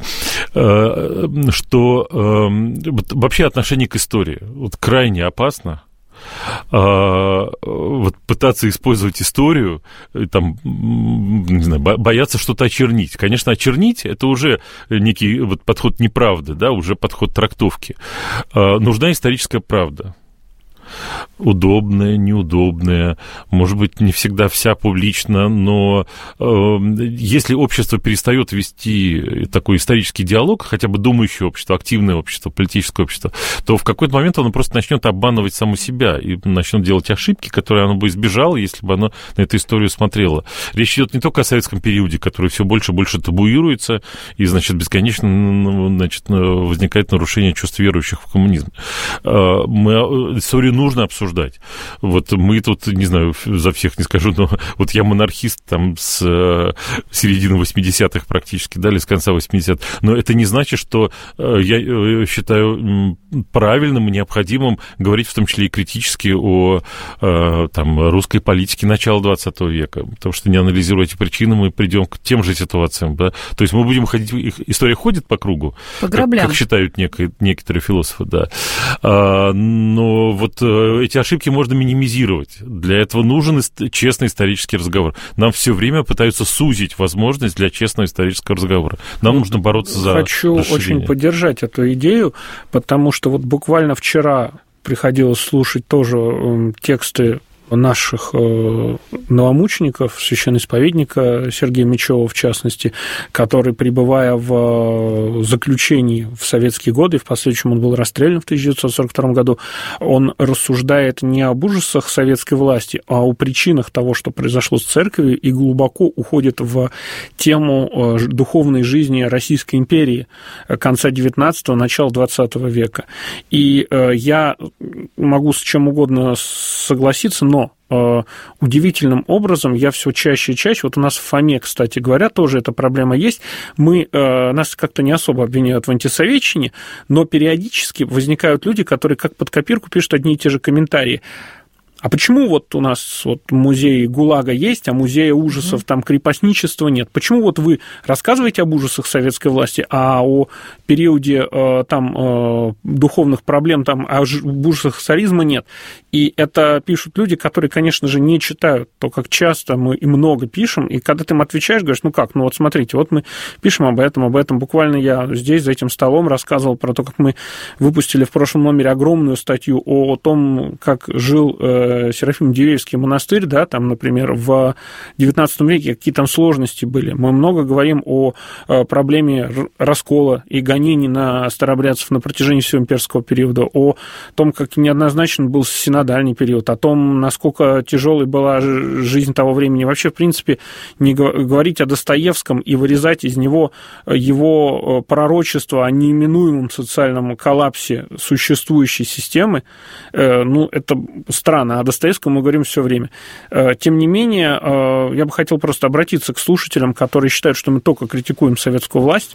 Что вот, вообще отношение к истории вот, крайне опасно. Вот пытаться использовать историю, там, не знаю, бояться что-то очернить. Конечно, очернить – это уже некий вот подход неправды, да, уже подход трактовки. Нужна историческая правда. Удобная, неудобная, может быть, не всегда вся публично, но э, если общество перестает вести такой исторический диалог, хотя бы думающее общество, активное общество, политическое общество, то в какой-то момент оно просто начнет обманывать само себя и начнет делать ошибки, которые оно бы избежало, если бы оно на эту историю смотрело. Речь идет не только о советском периоде, который все больше и больше табуируется, и, значит, бесконечно, значит, возникает нарушение чувств верующих в коммунизм. Мы историю нужно обсуждать. Вот мы тут, не знаю, за всех не скажу, но вот я монархист там с середины восьмидесятых практически, да, или с конца восьмидесятых, но это не значит, что я считаю правильным и необходимым говорить в том числе и критически о там, русской политике начала двадцатого века, потому что не анализируя эти причины, мы придем к тем же ситуациям, да, то есть мы будем ходить, их история ходит по кругу, по граблям, как, как считают некие, некоторые философы, да, а, но вот эти ошибки можно минимизировать. Для этого нужен честный исторический разговор. Нам все время пытаются сузить возможность для честного исторического разговора. Нам нужно бороться за Хочу расширение. Очень поддержать эту идею, потому что вот буквально вчера приходилось слушать тоже тексты наших новомучеников, священноисповедника Сергея Мечева, в частности, который, пребывая в заключении в советские годы, в последующем он был расстрелян в тысяча девятьсот сорок втором году, он рассуждает не об ужасах советской власти, а о причинах того, что произошло с церковью, и глубоко уходит в тему духовной жизни Российской империи конца девятнадцатого, начала двадцатого века. И я могу с чем угодно согласиться, но удивительным образом я все чаще и чаще, вот у нас в ФОМе, кстати говоря, тоже эта проблема есть, мы, нас как-то не особо обвиняют в антисоветчине, но периодически возникают люди, которые как под копирку пишут одни и те же комментарии. А почему вот у нас вот музей ГУЛАГа есть, а музея ужасов, там, крепостничества нет? Почему вот вы рассказываете об ужасах советской власти, а о периоде там духовных проблем, там, о ужасах царизма нет? И это пишут люди, которые, конечно же, не читают то, как часто мы и много пишем, и когда ты им отвечаешь, говоришь, ну как, ну вот смотрите, вот мы пишем об этом, об этом. Буквально я здесь, за этим столом, рассказывал про то, как мы выпустили в прошлом номере огромную статью о том, как жил Серафим-Дивеевский монастырь, да, там, например, в девятнадцатом веке, какие там сложности были. Мы много говорим о проблеме раскола и гонений на старообрядцев на протяжении всего имперского периода, о том, как неоднозначен был синодальный период, о том, насколько тяжелой была жизнь того времени. Вообще, в принципе, не говорить о Достоевском и вырезать из него его пророчество о неименуемом социальном коллапсе существующей системы, ну, это странно. О Достоевском мы говорим все время. Тем не менее, я бы хотел просто обратиться к слушателям, которые считают, что мы только критикуем советскую власть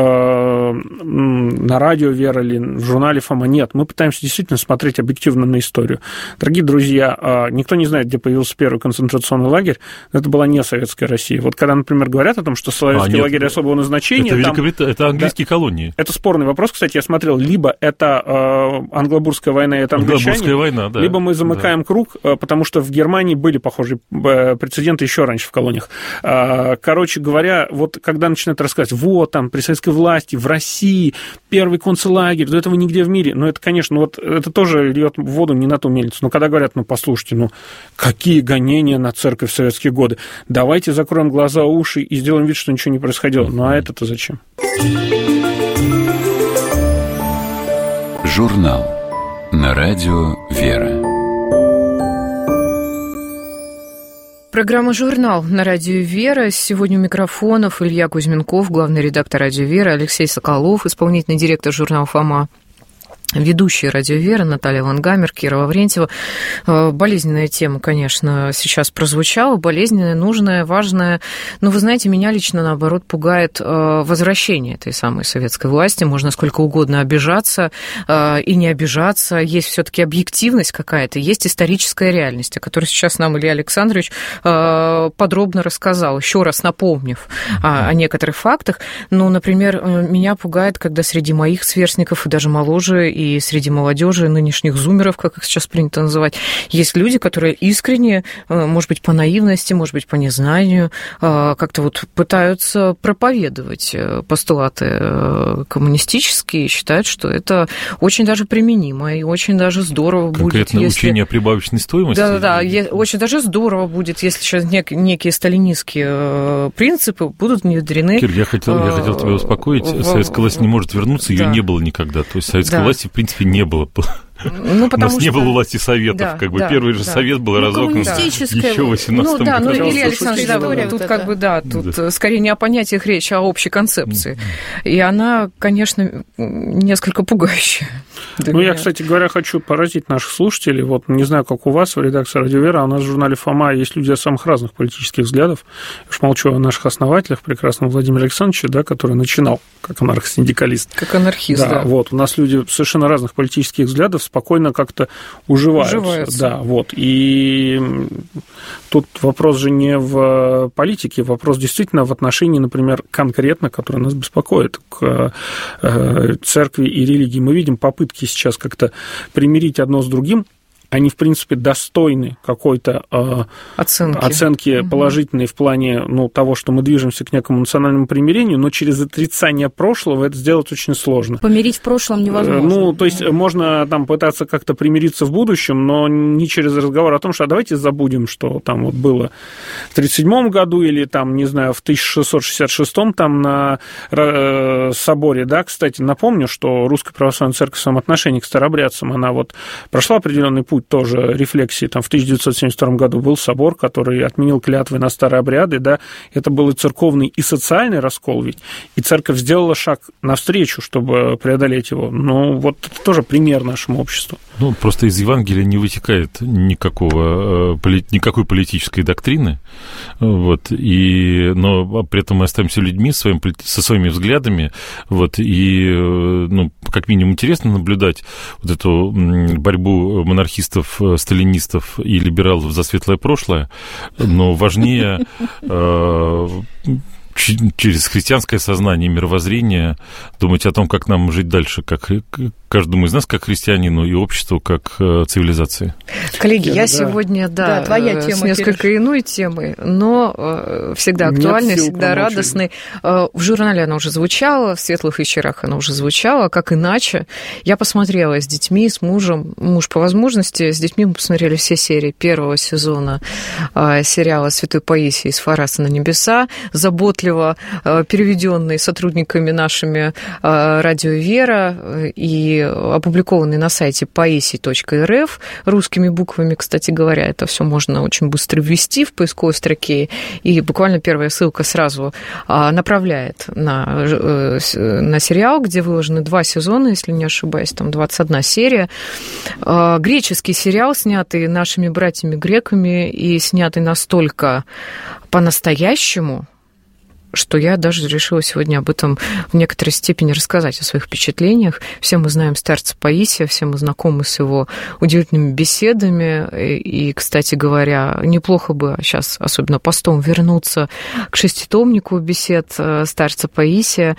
на радио «Вера» или в журнале «Фома». Нет, мы пытаемся действительно смотреть объективно на историю. Дорогие друзья, никто не знает, где появился первый концентрационный лагерь. Это была не советская Россия. Вот когда, например, говорят о том, что Соловецкий а, лагерь особого назначения... Это Великобритания, это английские да, колонии. Это спорный вопрос, кстати, я смотрел. Либо это Англобурская война, и это англичане, Англобурская война, да. Либо мы замыкаем да. круг, потому что в Германии были похожие прецеденты еще раньше в колониях. Короче говоря, вот когда начинают рассказывать, вот там при советской власти, в России, первый концлагерь, до этого нигде в мире, ну это, конечно, вот это тоже льет воду не на ту мельницу. Но когда говорят, ну послушайте, ну какие гонения на церковь в советские годы, давайте закроем глаза, уши и сделаем вид, что ничего не происходило. Ну а это-то зачем? Журнал на радио «Вера». Программа «Журнал» на радио «Вера». Сегодня у микрофонов Илья Кузьменков, главный редактор радио «Вера», Алексей Соколов, исполнительный директор журнала «Фома», ведущая радио «Вера» Наталья Лангамер, Кира Лаврентьева. Болезненная тема, конечно, сейчас прозвучала, болезненная, нужная, важная. Но, вы знаете, меня лично, наоборот, пугает возвращение этой самой советской власти. Можно сколько угодно обижаться и не обижаться. Есть все-таки объективность какая-то, есть историческая реальность, о которой сейчас нам Илья Александрович подробно рассказал, еще раз напомнив о некоторых фактах. Ну, например, меня пугает, когда среди моих сверстников и даже моложе, и среди молодежи, нынешних зумеров, как их сейчас принято называть, есть люди, которые искренне, может быть, по наивности, может быть, по незнанию, как-то вот пытаются проповедовать постулаты коммунистические и считают, что это очень даже применимо и очень даже здорово будет. Конкретно если... учение о прибавочной стоимости? Да-да-да, очень даже здорово будет, если сейчас нек- некие сталинистские принципы будут внедрены. Кир, я хотел, я хотел тебя успокоить. В... Советская власть не может вернуться, ее да. не было никогда. То есть советской да. власти, в принципе, не было. Ну, у нас что... не было власти советов, да, как бы да, первый же да. совет был ну, разогнан еще в восемнадцатом году. Ну да, ну Илья Александрович, да, вот, тут как бы, да, тут да. скорее не о понятиях речь, а о общей концепции. И она, конечно, несколько пугающая. Ну, меня. Я, кстати говоря, хочу поразить наших слушателей. Вот, не знаю, как у вас в редакции «Радио Вера», а у нас в журнале «Фома» есть люди самых разных политических взглядов. Я уж молчу о наших основателях, прекрасном Владимире Александровиче, да, который начинал как анархосиндикалист. Как анархист, да. да. Вот, у нас люди совершенно разных политических взглядов спокойно как-то уживаются. уживаются. Да, вот. И тут вопрос же не в политике, вопрос действительно в отношении, например, конкретно, который нас беспокоит, к церкви и религии. Мы видим попытки сейчас как-то примирить одно с другим. они, в принципе, достойны какой-то э, оценки, оценки угу. положительной в плане ну, того, что мы движемся к некому национальному примирению, но через отрицание прошлого это сделать очень сложно. Помирить в прошлом невозможно. Ну, то есть можно там пытаться как-то примириться в будущем, но не через разговор о том, что а давайте забудем, что там вот было в тридцать седьмом году или там, не знаю, в тысяча шестьсот шестьдесят шестом там на э, соборе, да, кстати, напомню, что Русская Православная Церковь в своем отношении к старообрядцам, она вот прошла определенный путь тоже рефлексии. Там в тысяча девятьсот семьдесят втором году был собор, который отменил клятвы на старые обряды, да, это был и церковный, и социальный раскол ведь, и церковь сделала шаг навстречу, чтобы преодолеть его. Ну, вот это тоже пример нашему обществу. Ну, просто из Евангелия не вытекает никакого, никакой политической доктрины, вот, и, но при этом мы остаемся людьми своим, со своими взглядами, вот, и, ну, как минимум интересно наблюдать вот эту борьбу монархистов, сталинистов и либералов за светлое прошлое, но важнее через христианское сознание, мировоззрение думать о том, как нам жить дальше, как каждому из нас, как христианину, и обществу, как цивилизации. Коллеги, я да. сегодня, да, да твоя тема, с несколько Кирюш. Иной темой, но э, всегда актуальной, всегда помочь. Радостной. Э, в журнале она уже звучала, в «Светлых вечерах» она уже звучала, как иначе. Я посмотрела с детьми, с мужем, муж по возможности, с детьми мы посмотрели все серии первого сезона э, сериала «Святой Паисий из Фараса на небеса», заботливо э, переведенный сотрудниками нашими э, «Радио Вера» и опубликованный на сайте паисий точка эр эф русскими буквами, кстати говоря. Это все можно очень быстро ввести в поисковой строке, и буквально первая ссылка сразу направляет на, на сериал, где выложены два сезона, если не ошибаюсь, там двадцать одна серия. Греческий сериал, снятый нашими братьями-греками и снятый настолько по-настоящему, что я даже решила сегодня об этом в некоторой степени рассказать, о своих впечатлениях. Все мы знаем старца Паисия, все мы знакомы с его удивительными беседами. И, кстати говоря, неплохо бы сейчас, особенно постом, вернуться к шеститомнику бесед старца Паисия,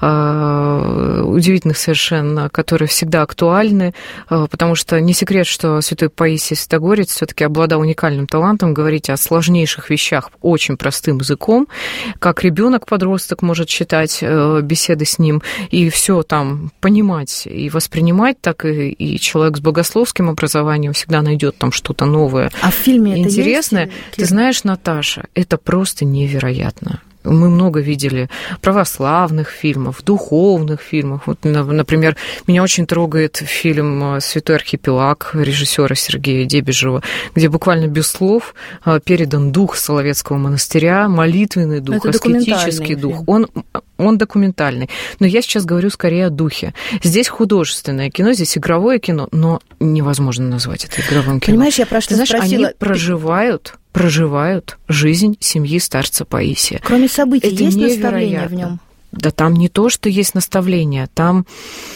удивительных совершенно, которые всегда актуальны, потому что не секрет, что святой Паисий Святогорец все-таки обладал уникальным талантом говорить о сложнейших вещах очень простым языком, как ребенок подросток может читать беседы с ним и все там понимать и воспринимать, так и, и человек с богословским образованием всегда найдет там что-то новое. А в фильме интересное. Это есть? Ты знаешь, Наташа, это просто невероятно. Мы много видели православных фильмов, духовных фильмов. Вот, например, меня очень трогает фильм «Святой архипелаг» режиссера Сергея Дебежева, где буквально без слов передан дух Соловецкого монастыря, молитвенный дух, аскетический дух. Он, он документальный. Но я сейчас говорю скорее о духе. Здесь художественное кино, здесь игровое кино, но невозможно назвать это игровым кино. Понимаешь, я про что Ты знаешь, спросила... Они проживают... проживают жизнь семьи старца Паисия. Кроме событий, это есть невероятно. наставления в нем? Да там не то, что есть наставления, там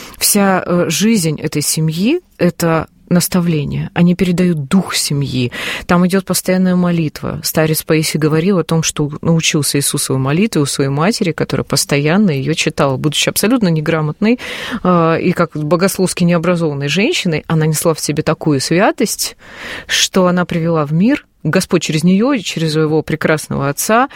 вся жизнь этой семьи – это наставления. Они передают дух семьи. Там идет постоянная молитва. Старец Паисий говорил о том, что научился Иисусовой молитве у своей матери, которая постоянно ее читала. Будучи абсолютно неграмотной и как богословски необразованной женщиной, она несла в себе такую святость, что она привела в мир. Господь через нее, через его прекрасного отца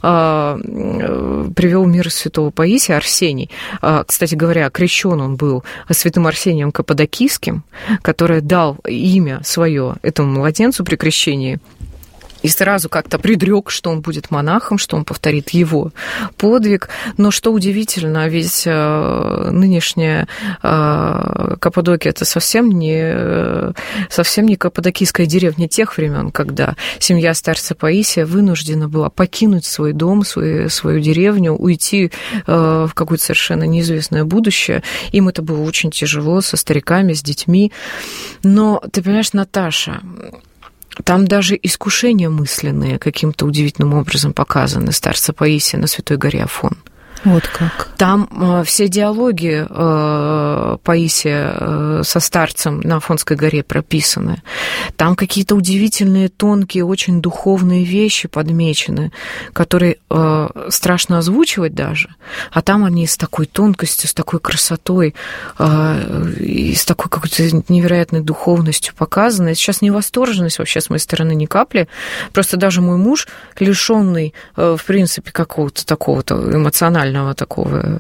привел в мир святого Паисия, Арсений. Кстати говоря, крещен он был святым Арсением Каппадокийским, который дал имя свое этому младенцу при крещении. И сразу как-то предрек, что он будет монахом, что он повторит его подвиг. Но что удивительно, ведь нынешняя Каппадокия – это совсем не, совсем не каппадокийская деревня тех времен, когда семья старца Паисия вынуждена была покинуть свой дом, свою, свою деревню, уйти в какое-то совершенно неизвестное будущее. Им это было очень тяжело, со стариками, с детьми. Но, ты понимаешь, Наташа, там даже искушения мысленные каким-то удивительным образом показаны старца Паисия на Святой горе Афон. Вот как. Там э, все диалоги э, Паисия э, со старцем на Афонской горе прописаны. Там какие-то удивительные, тонкие, очень духовные вещи подмечены, которые э, страшно озвучивать даже, а там они с такой тонкостью, с такой красотой э, и с такой какой-то невероятной духовностью показаны. Сейчас не восторженность вообще с моей стороны ни капли. Просто даже мой муж, лишённый, э, в принципе, какого-то такого-то эмоционального такого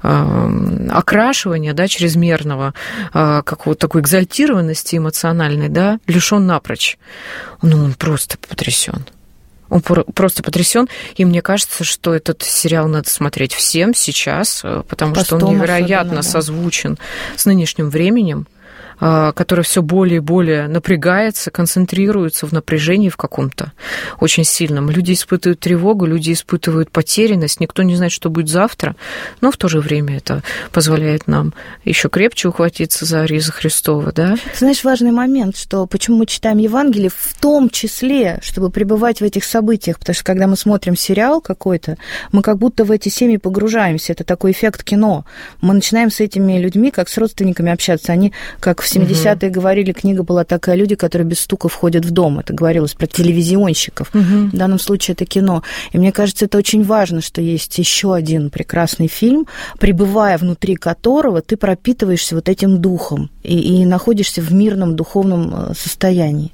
э, окрашивания, да, чрезмерного, э, какого-то такой экзальтированности эмоциональной, да, лишён напрочь. Ну, он просто потрясен. Он просто потрясен, и мне кажется, что этот сериал надо смотреть всем сейчас, потому Постом что он невероятно да. созвучен с нынешним временем, который все более и более напрягается, концентрируется в напряжении в каком-то очень сильном. Люди испытывают тревогу, люди испытывают потерянность, никто не знает, что будет завтра, но в то же время это позволяет нам еще крепче ухватиться за ризы Христова, да? Ты знаешь, важный момент, что почему мы читаем Евангелие, в том числе, чтобы пребывать в этих событиях, потому что когда мы смотрим сериал какой-то, мы как будто в эти семьи погружаемся, это такой эффект кино. Мы начинаем с этими людьми, как с родственниками общаться, они как в В семидесятые угу. говорили, книга была такая, люди, которые без стука входят в дом. Это говорилось про телевизионщиков. Угу. В данном случае это кино. И мне кажется, это очень важно, что есть еще один прекрасный фильм, пребывая внутри которого ты пропитываешься вот этим духом и, и находишься в мирном духовном состоянии.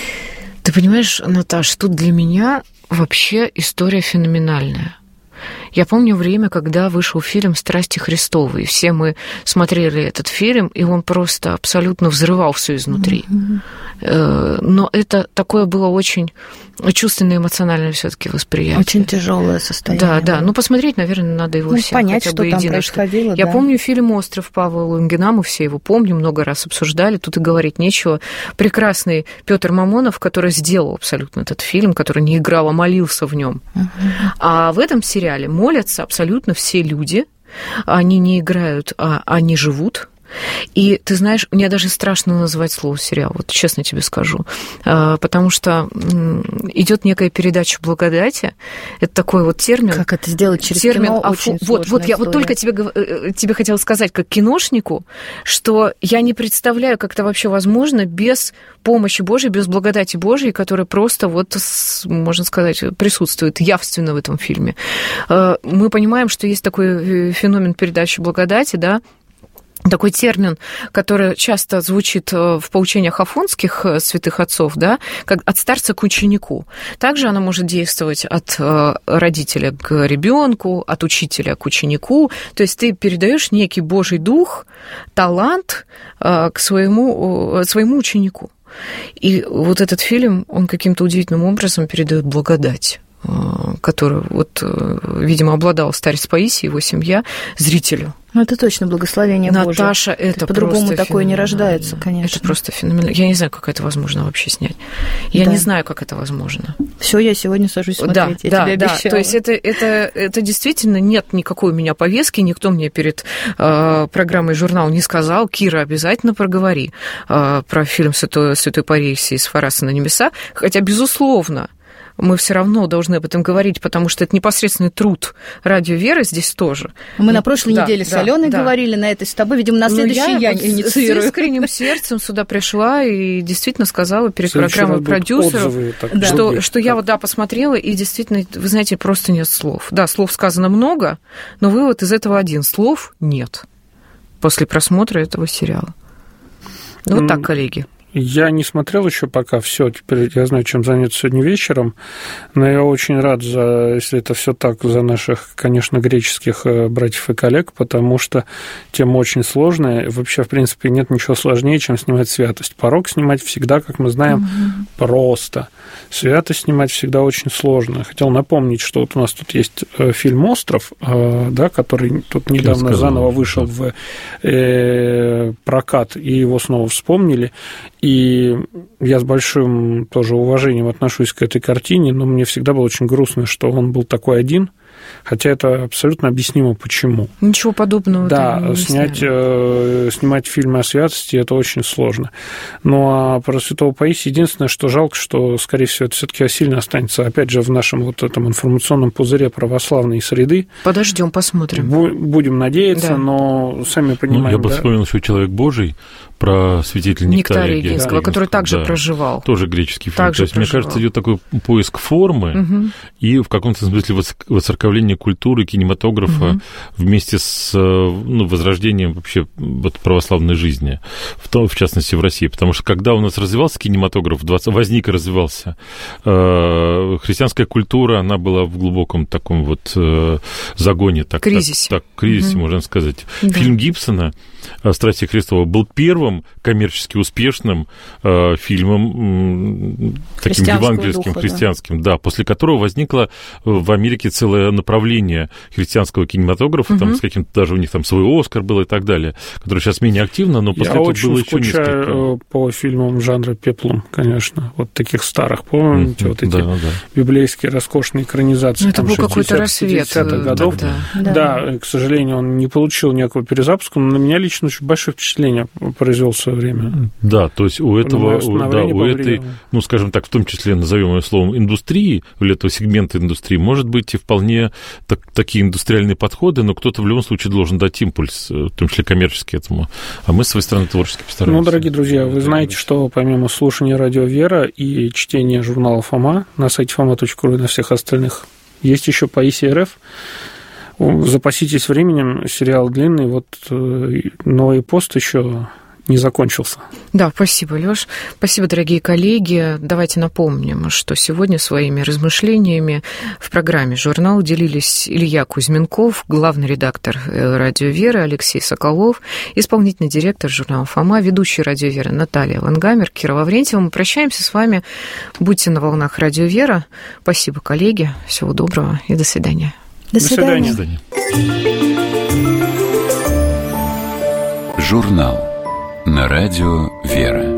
Ты понимаешь, Наташ, тут для меня вообще история феноменальная. Я помню время, когда вышел фильм «Страсти Христовы», и все мы смотрели этот фильм, и он просто абсолютно взрывал все изнутри. Mm-hmm. Но это такое было очень чувственное, эмоциональное все-таки восприятие. Очень тяжелое состояние. Да, да. Ну, посмотреть, наверное, надо его ну, всем понять, хотя бы что едино. Там происходило, Я да. помню фильм «Остров» Павла Лунгина, мы все его помним, много раз обсуждали, тут и говорить нечего. Прекрасный Петр Мамонов, который сделал абсолютно этот фильм, который не играл, а молился в нем. Uh-huh. А в этом сериале молятся абсолютно все люди, они не играют, а они живут. И ты знаешь, мне даже страшно называть слово сериал, вот честно тебе скажу, потому что идет некая передача благодати, это такой вот термин. Как это сделать через термин, кино? афо... Очень вот, вот я вот только тебе, тебе хотела сказать, как киношнику, что я не представляю, как это вообще возможно без помощи Божьей, без благодати Божьей, которая просто вот, можно сказать, присутствует явственно в этом фильме. Мы понимаем, что есть такой феномен передачи благодати, да, такой термин, который часто звучит в поучениях афонских святых отцов, да, как от старца к ученику. Также она может действовать от родителя к ребенку, от учителя к ученику. То есть ты передаешь некий Божий дух, талант к своему, своему ученику. И вот этот фильм, он каким-то удивительным образом передает благодать, которую, вот, видимо, обладал старец Паисий, его семья, зрителю. Ну, это точно благословение Наташа, Божие. Наташа, это по-другому просто такое не рождается, конечно. Это просто феноменально. Я не знаю, как это возможно вообще снять. Я да. не знаю, как это возможно. Все, я сегодня сажусь смотреть, да, я да, тебе да. обещала. То есть это, это, это действительно нет никакой у меня повестки, никто мне перед э, программой «Журнал» не сказал: Кира, обязательно проговори э, про фильм «Святой, Святой Паисий с Фараса на небеса», хотя, безусловно, мы все равно должны об этом говорить, потому что это непосредственный труд радио Веры здесь тоже. Мы и, на прошлой да, неделе да, с Аленой да. говорили, на этой с тобой, видимо, на следующий я, я инициирую. С искренним сердцем сюда пришла и действительно сказала перед программой продюсеров, да. что, что я вот, да, посмотрела, и действительно, вы знаете, просто нет слов. Да, слов сказано много, но вывод из этого один: слов нет после просмотра этого сериала. Ну, вот так, коллеги. Я не смотрел еще пока все, теперь я знаю, чем заняться сегодня вечером, но я очень рад, за, если это все так, за наших, конечно, греческих братьев и коллег, потому что тема очень сложная. Вообще, в принципе, нет ничего сложнее, чем снимать святость. Порок снимать всегда, как мы знаем, mm-hmm. просто. Святость снимать всегда очень сложно. Хотел напомнить, что вот у нас тут есть фильм «Остров», да, который тут недавно сказал, заново вышел да. в прокат, и его снова вспомнили. И я с большим тоже уважением отношусь к этой картине, но мне всегда было очень грустно, что он был такой один, хотя это абсолютно объяснимо, почему. Ничего подобного. Да, снять, э, снимать фильмы о святости – это очень сложно. Ну, а про святого Паисия единственное, что жалко, что, скорее всего, это все-таки сильно останется, опять же, в нашем вот этом информационном пузыре православной среды. Подождем, посмотрим. Будем надеяться, да. Но сами понимаем... Ну, я бы да? вспомнил еще «Человек Божий», про святителя Нектария Егинского, который также да, проживал. Тоже греческий фильм. Также То есть, проживал. Мне кажется, идет такой поиск формы угу. и в каком-то смысле воцерковление культуры, кинематографа угу. вместе с ну, возрождением вообще вот, православной жизни, в, том, в частности, в России. Потому что когда у нас развивался кинематограф, возник и развивался, христианская культура, она была в глубоком таком вот загоне. Так, кризисе. Так, так, кризисе, угу. можно сказать. Да. Фильм Гибсона «Страсти Христова» был первым коммерчески успешным э, фильмом, э, таким евангельским, духа, христианским, да. Да, после которого возникло в Америке целое направление христианского кинематографа, угу. там с каким-то даже у них там свой «Оскар» был и так далее, который сейчас менее активно, но после Я этого очень было еще несколько. По фильмам жанра «Пеплум», конечно, вот таких старых, помните, mm-hmm. вот эти да, да. библейские роскошные экранизации. Ну, это был какой-то рассвет годов. Да, да. да, к сожалению, он не получил никакого перезапуска, но на меня лично очень большое впечатление произвел в свое время. Да, то есть у этого, у, да, у этой, ну, скажем так, в том числе, назовем ее словом, индустрии, или этого сегмента индустрии, может быть и вполне так, такие индустриальные подходы, но кто-то в любом случае должен дать импульс, в том числе коммерчески этому. А мы с своей стороны творчески постараемся. Ну, дорогие друзья, вы знаете, что помимо слушания радио «Вера» и чтения журнала «Фома» на сайте фома точка ру и на всех остальных, есть еще Паисий РФ. Запаситесь временем, сериал длинный, вот новый пост еще не закончился. Да, спасибо, Лёш. Спасибо, дорогие коллеги. Давайте напомним, что сегодня своими размышлениями в программе «Журнал» делились Илья Кузьменков, главный редактор «Радио Вера», Алексей Соколов, исполнительный директор журнала «Фома», ведущий «Радио Вера» Наталья Лангамер, Кира Лаврентьева. Мы прощаемся с вами. Будьте на волнах «Радио Вера». Спасибо, коллеги. Всего доброго и до свидания. До свидания. До свидания. Журнал на радио «Вера».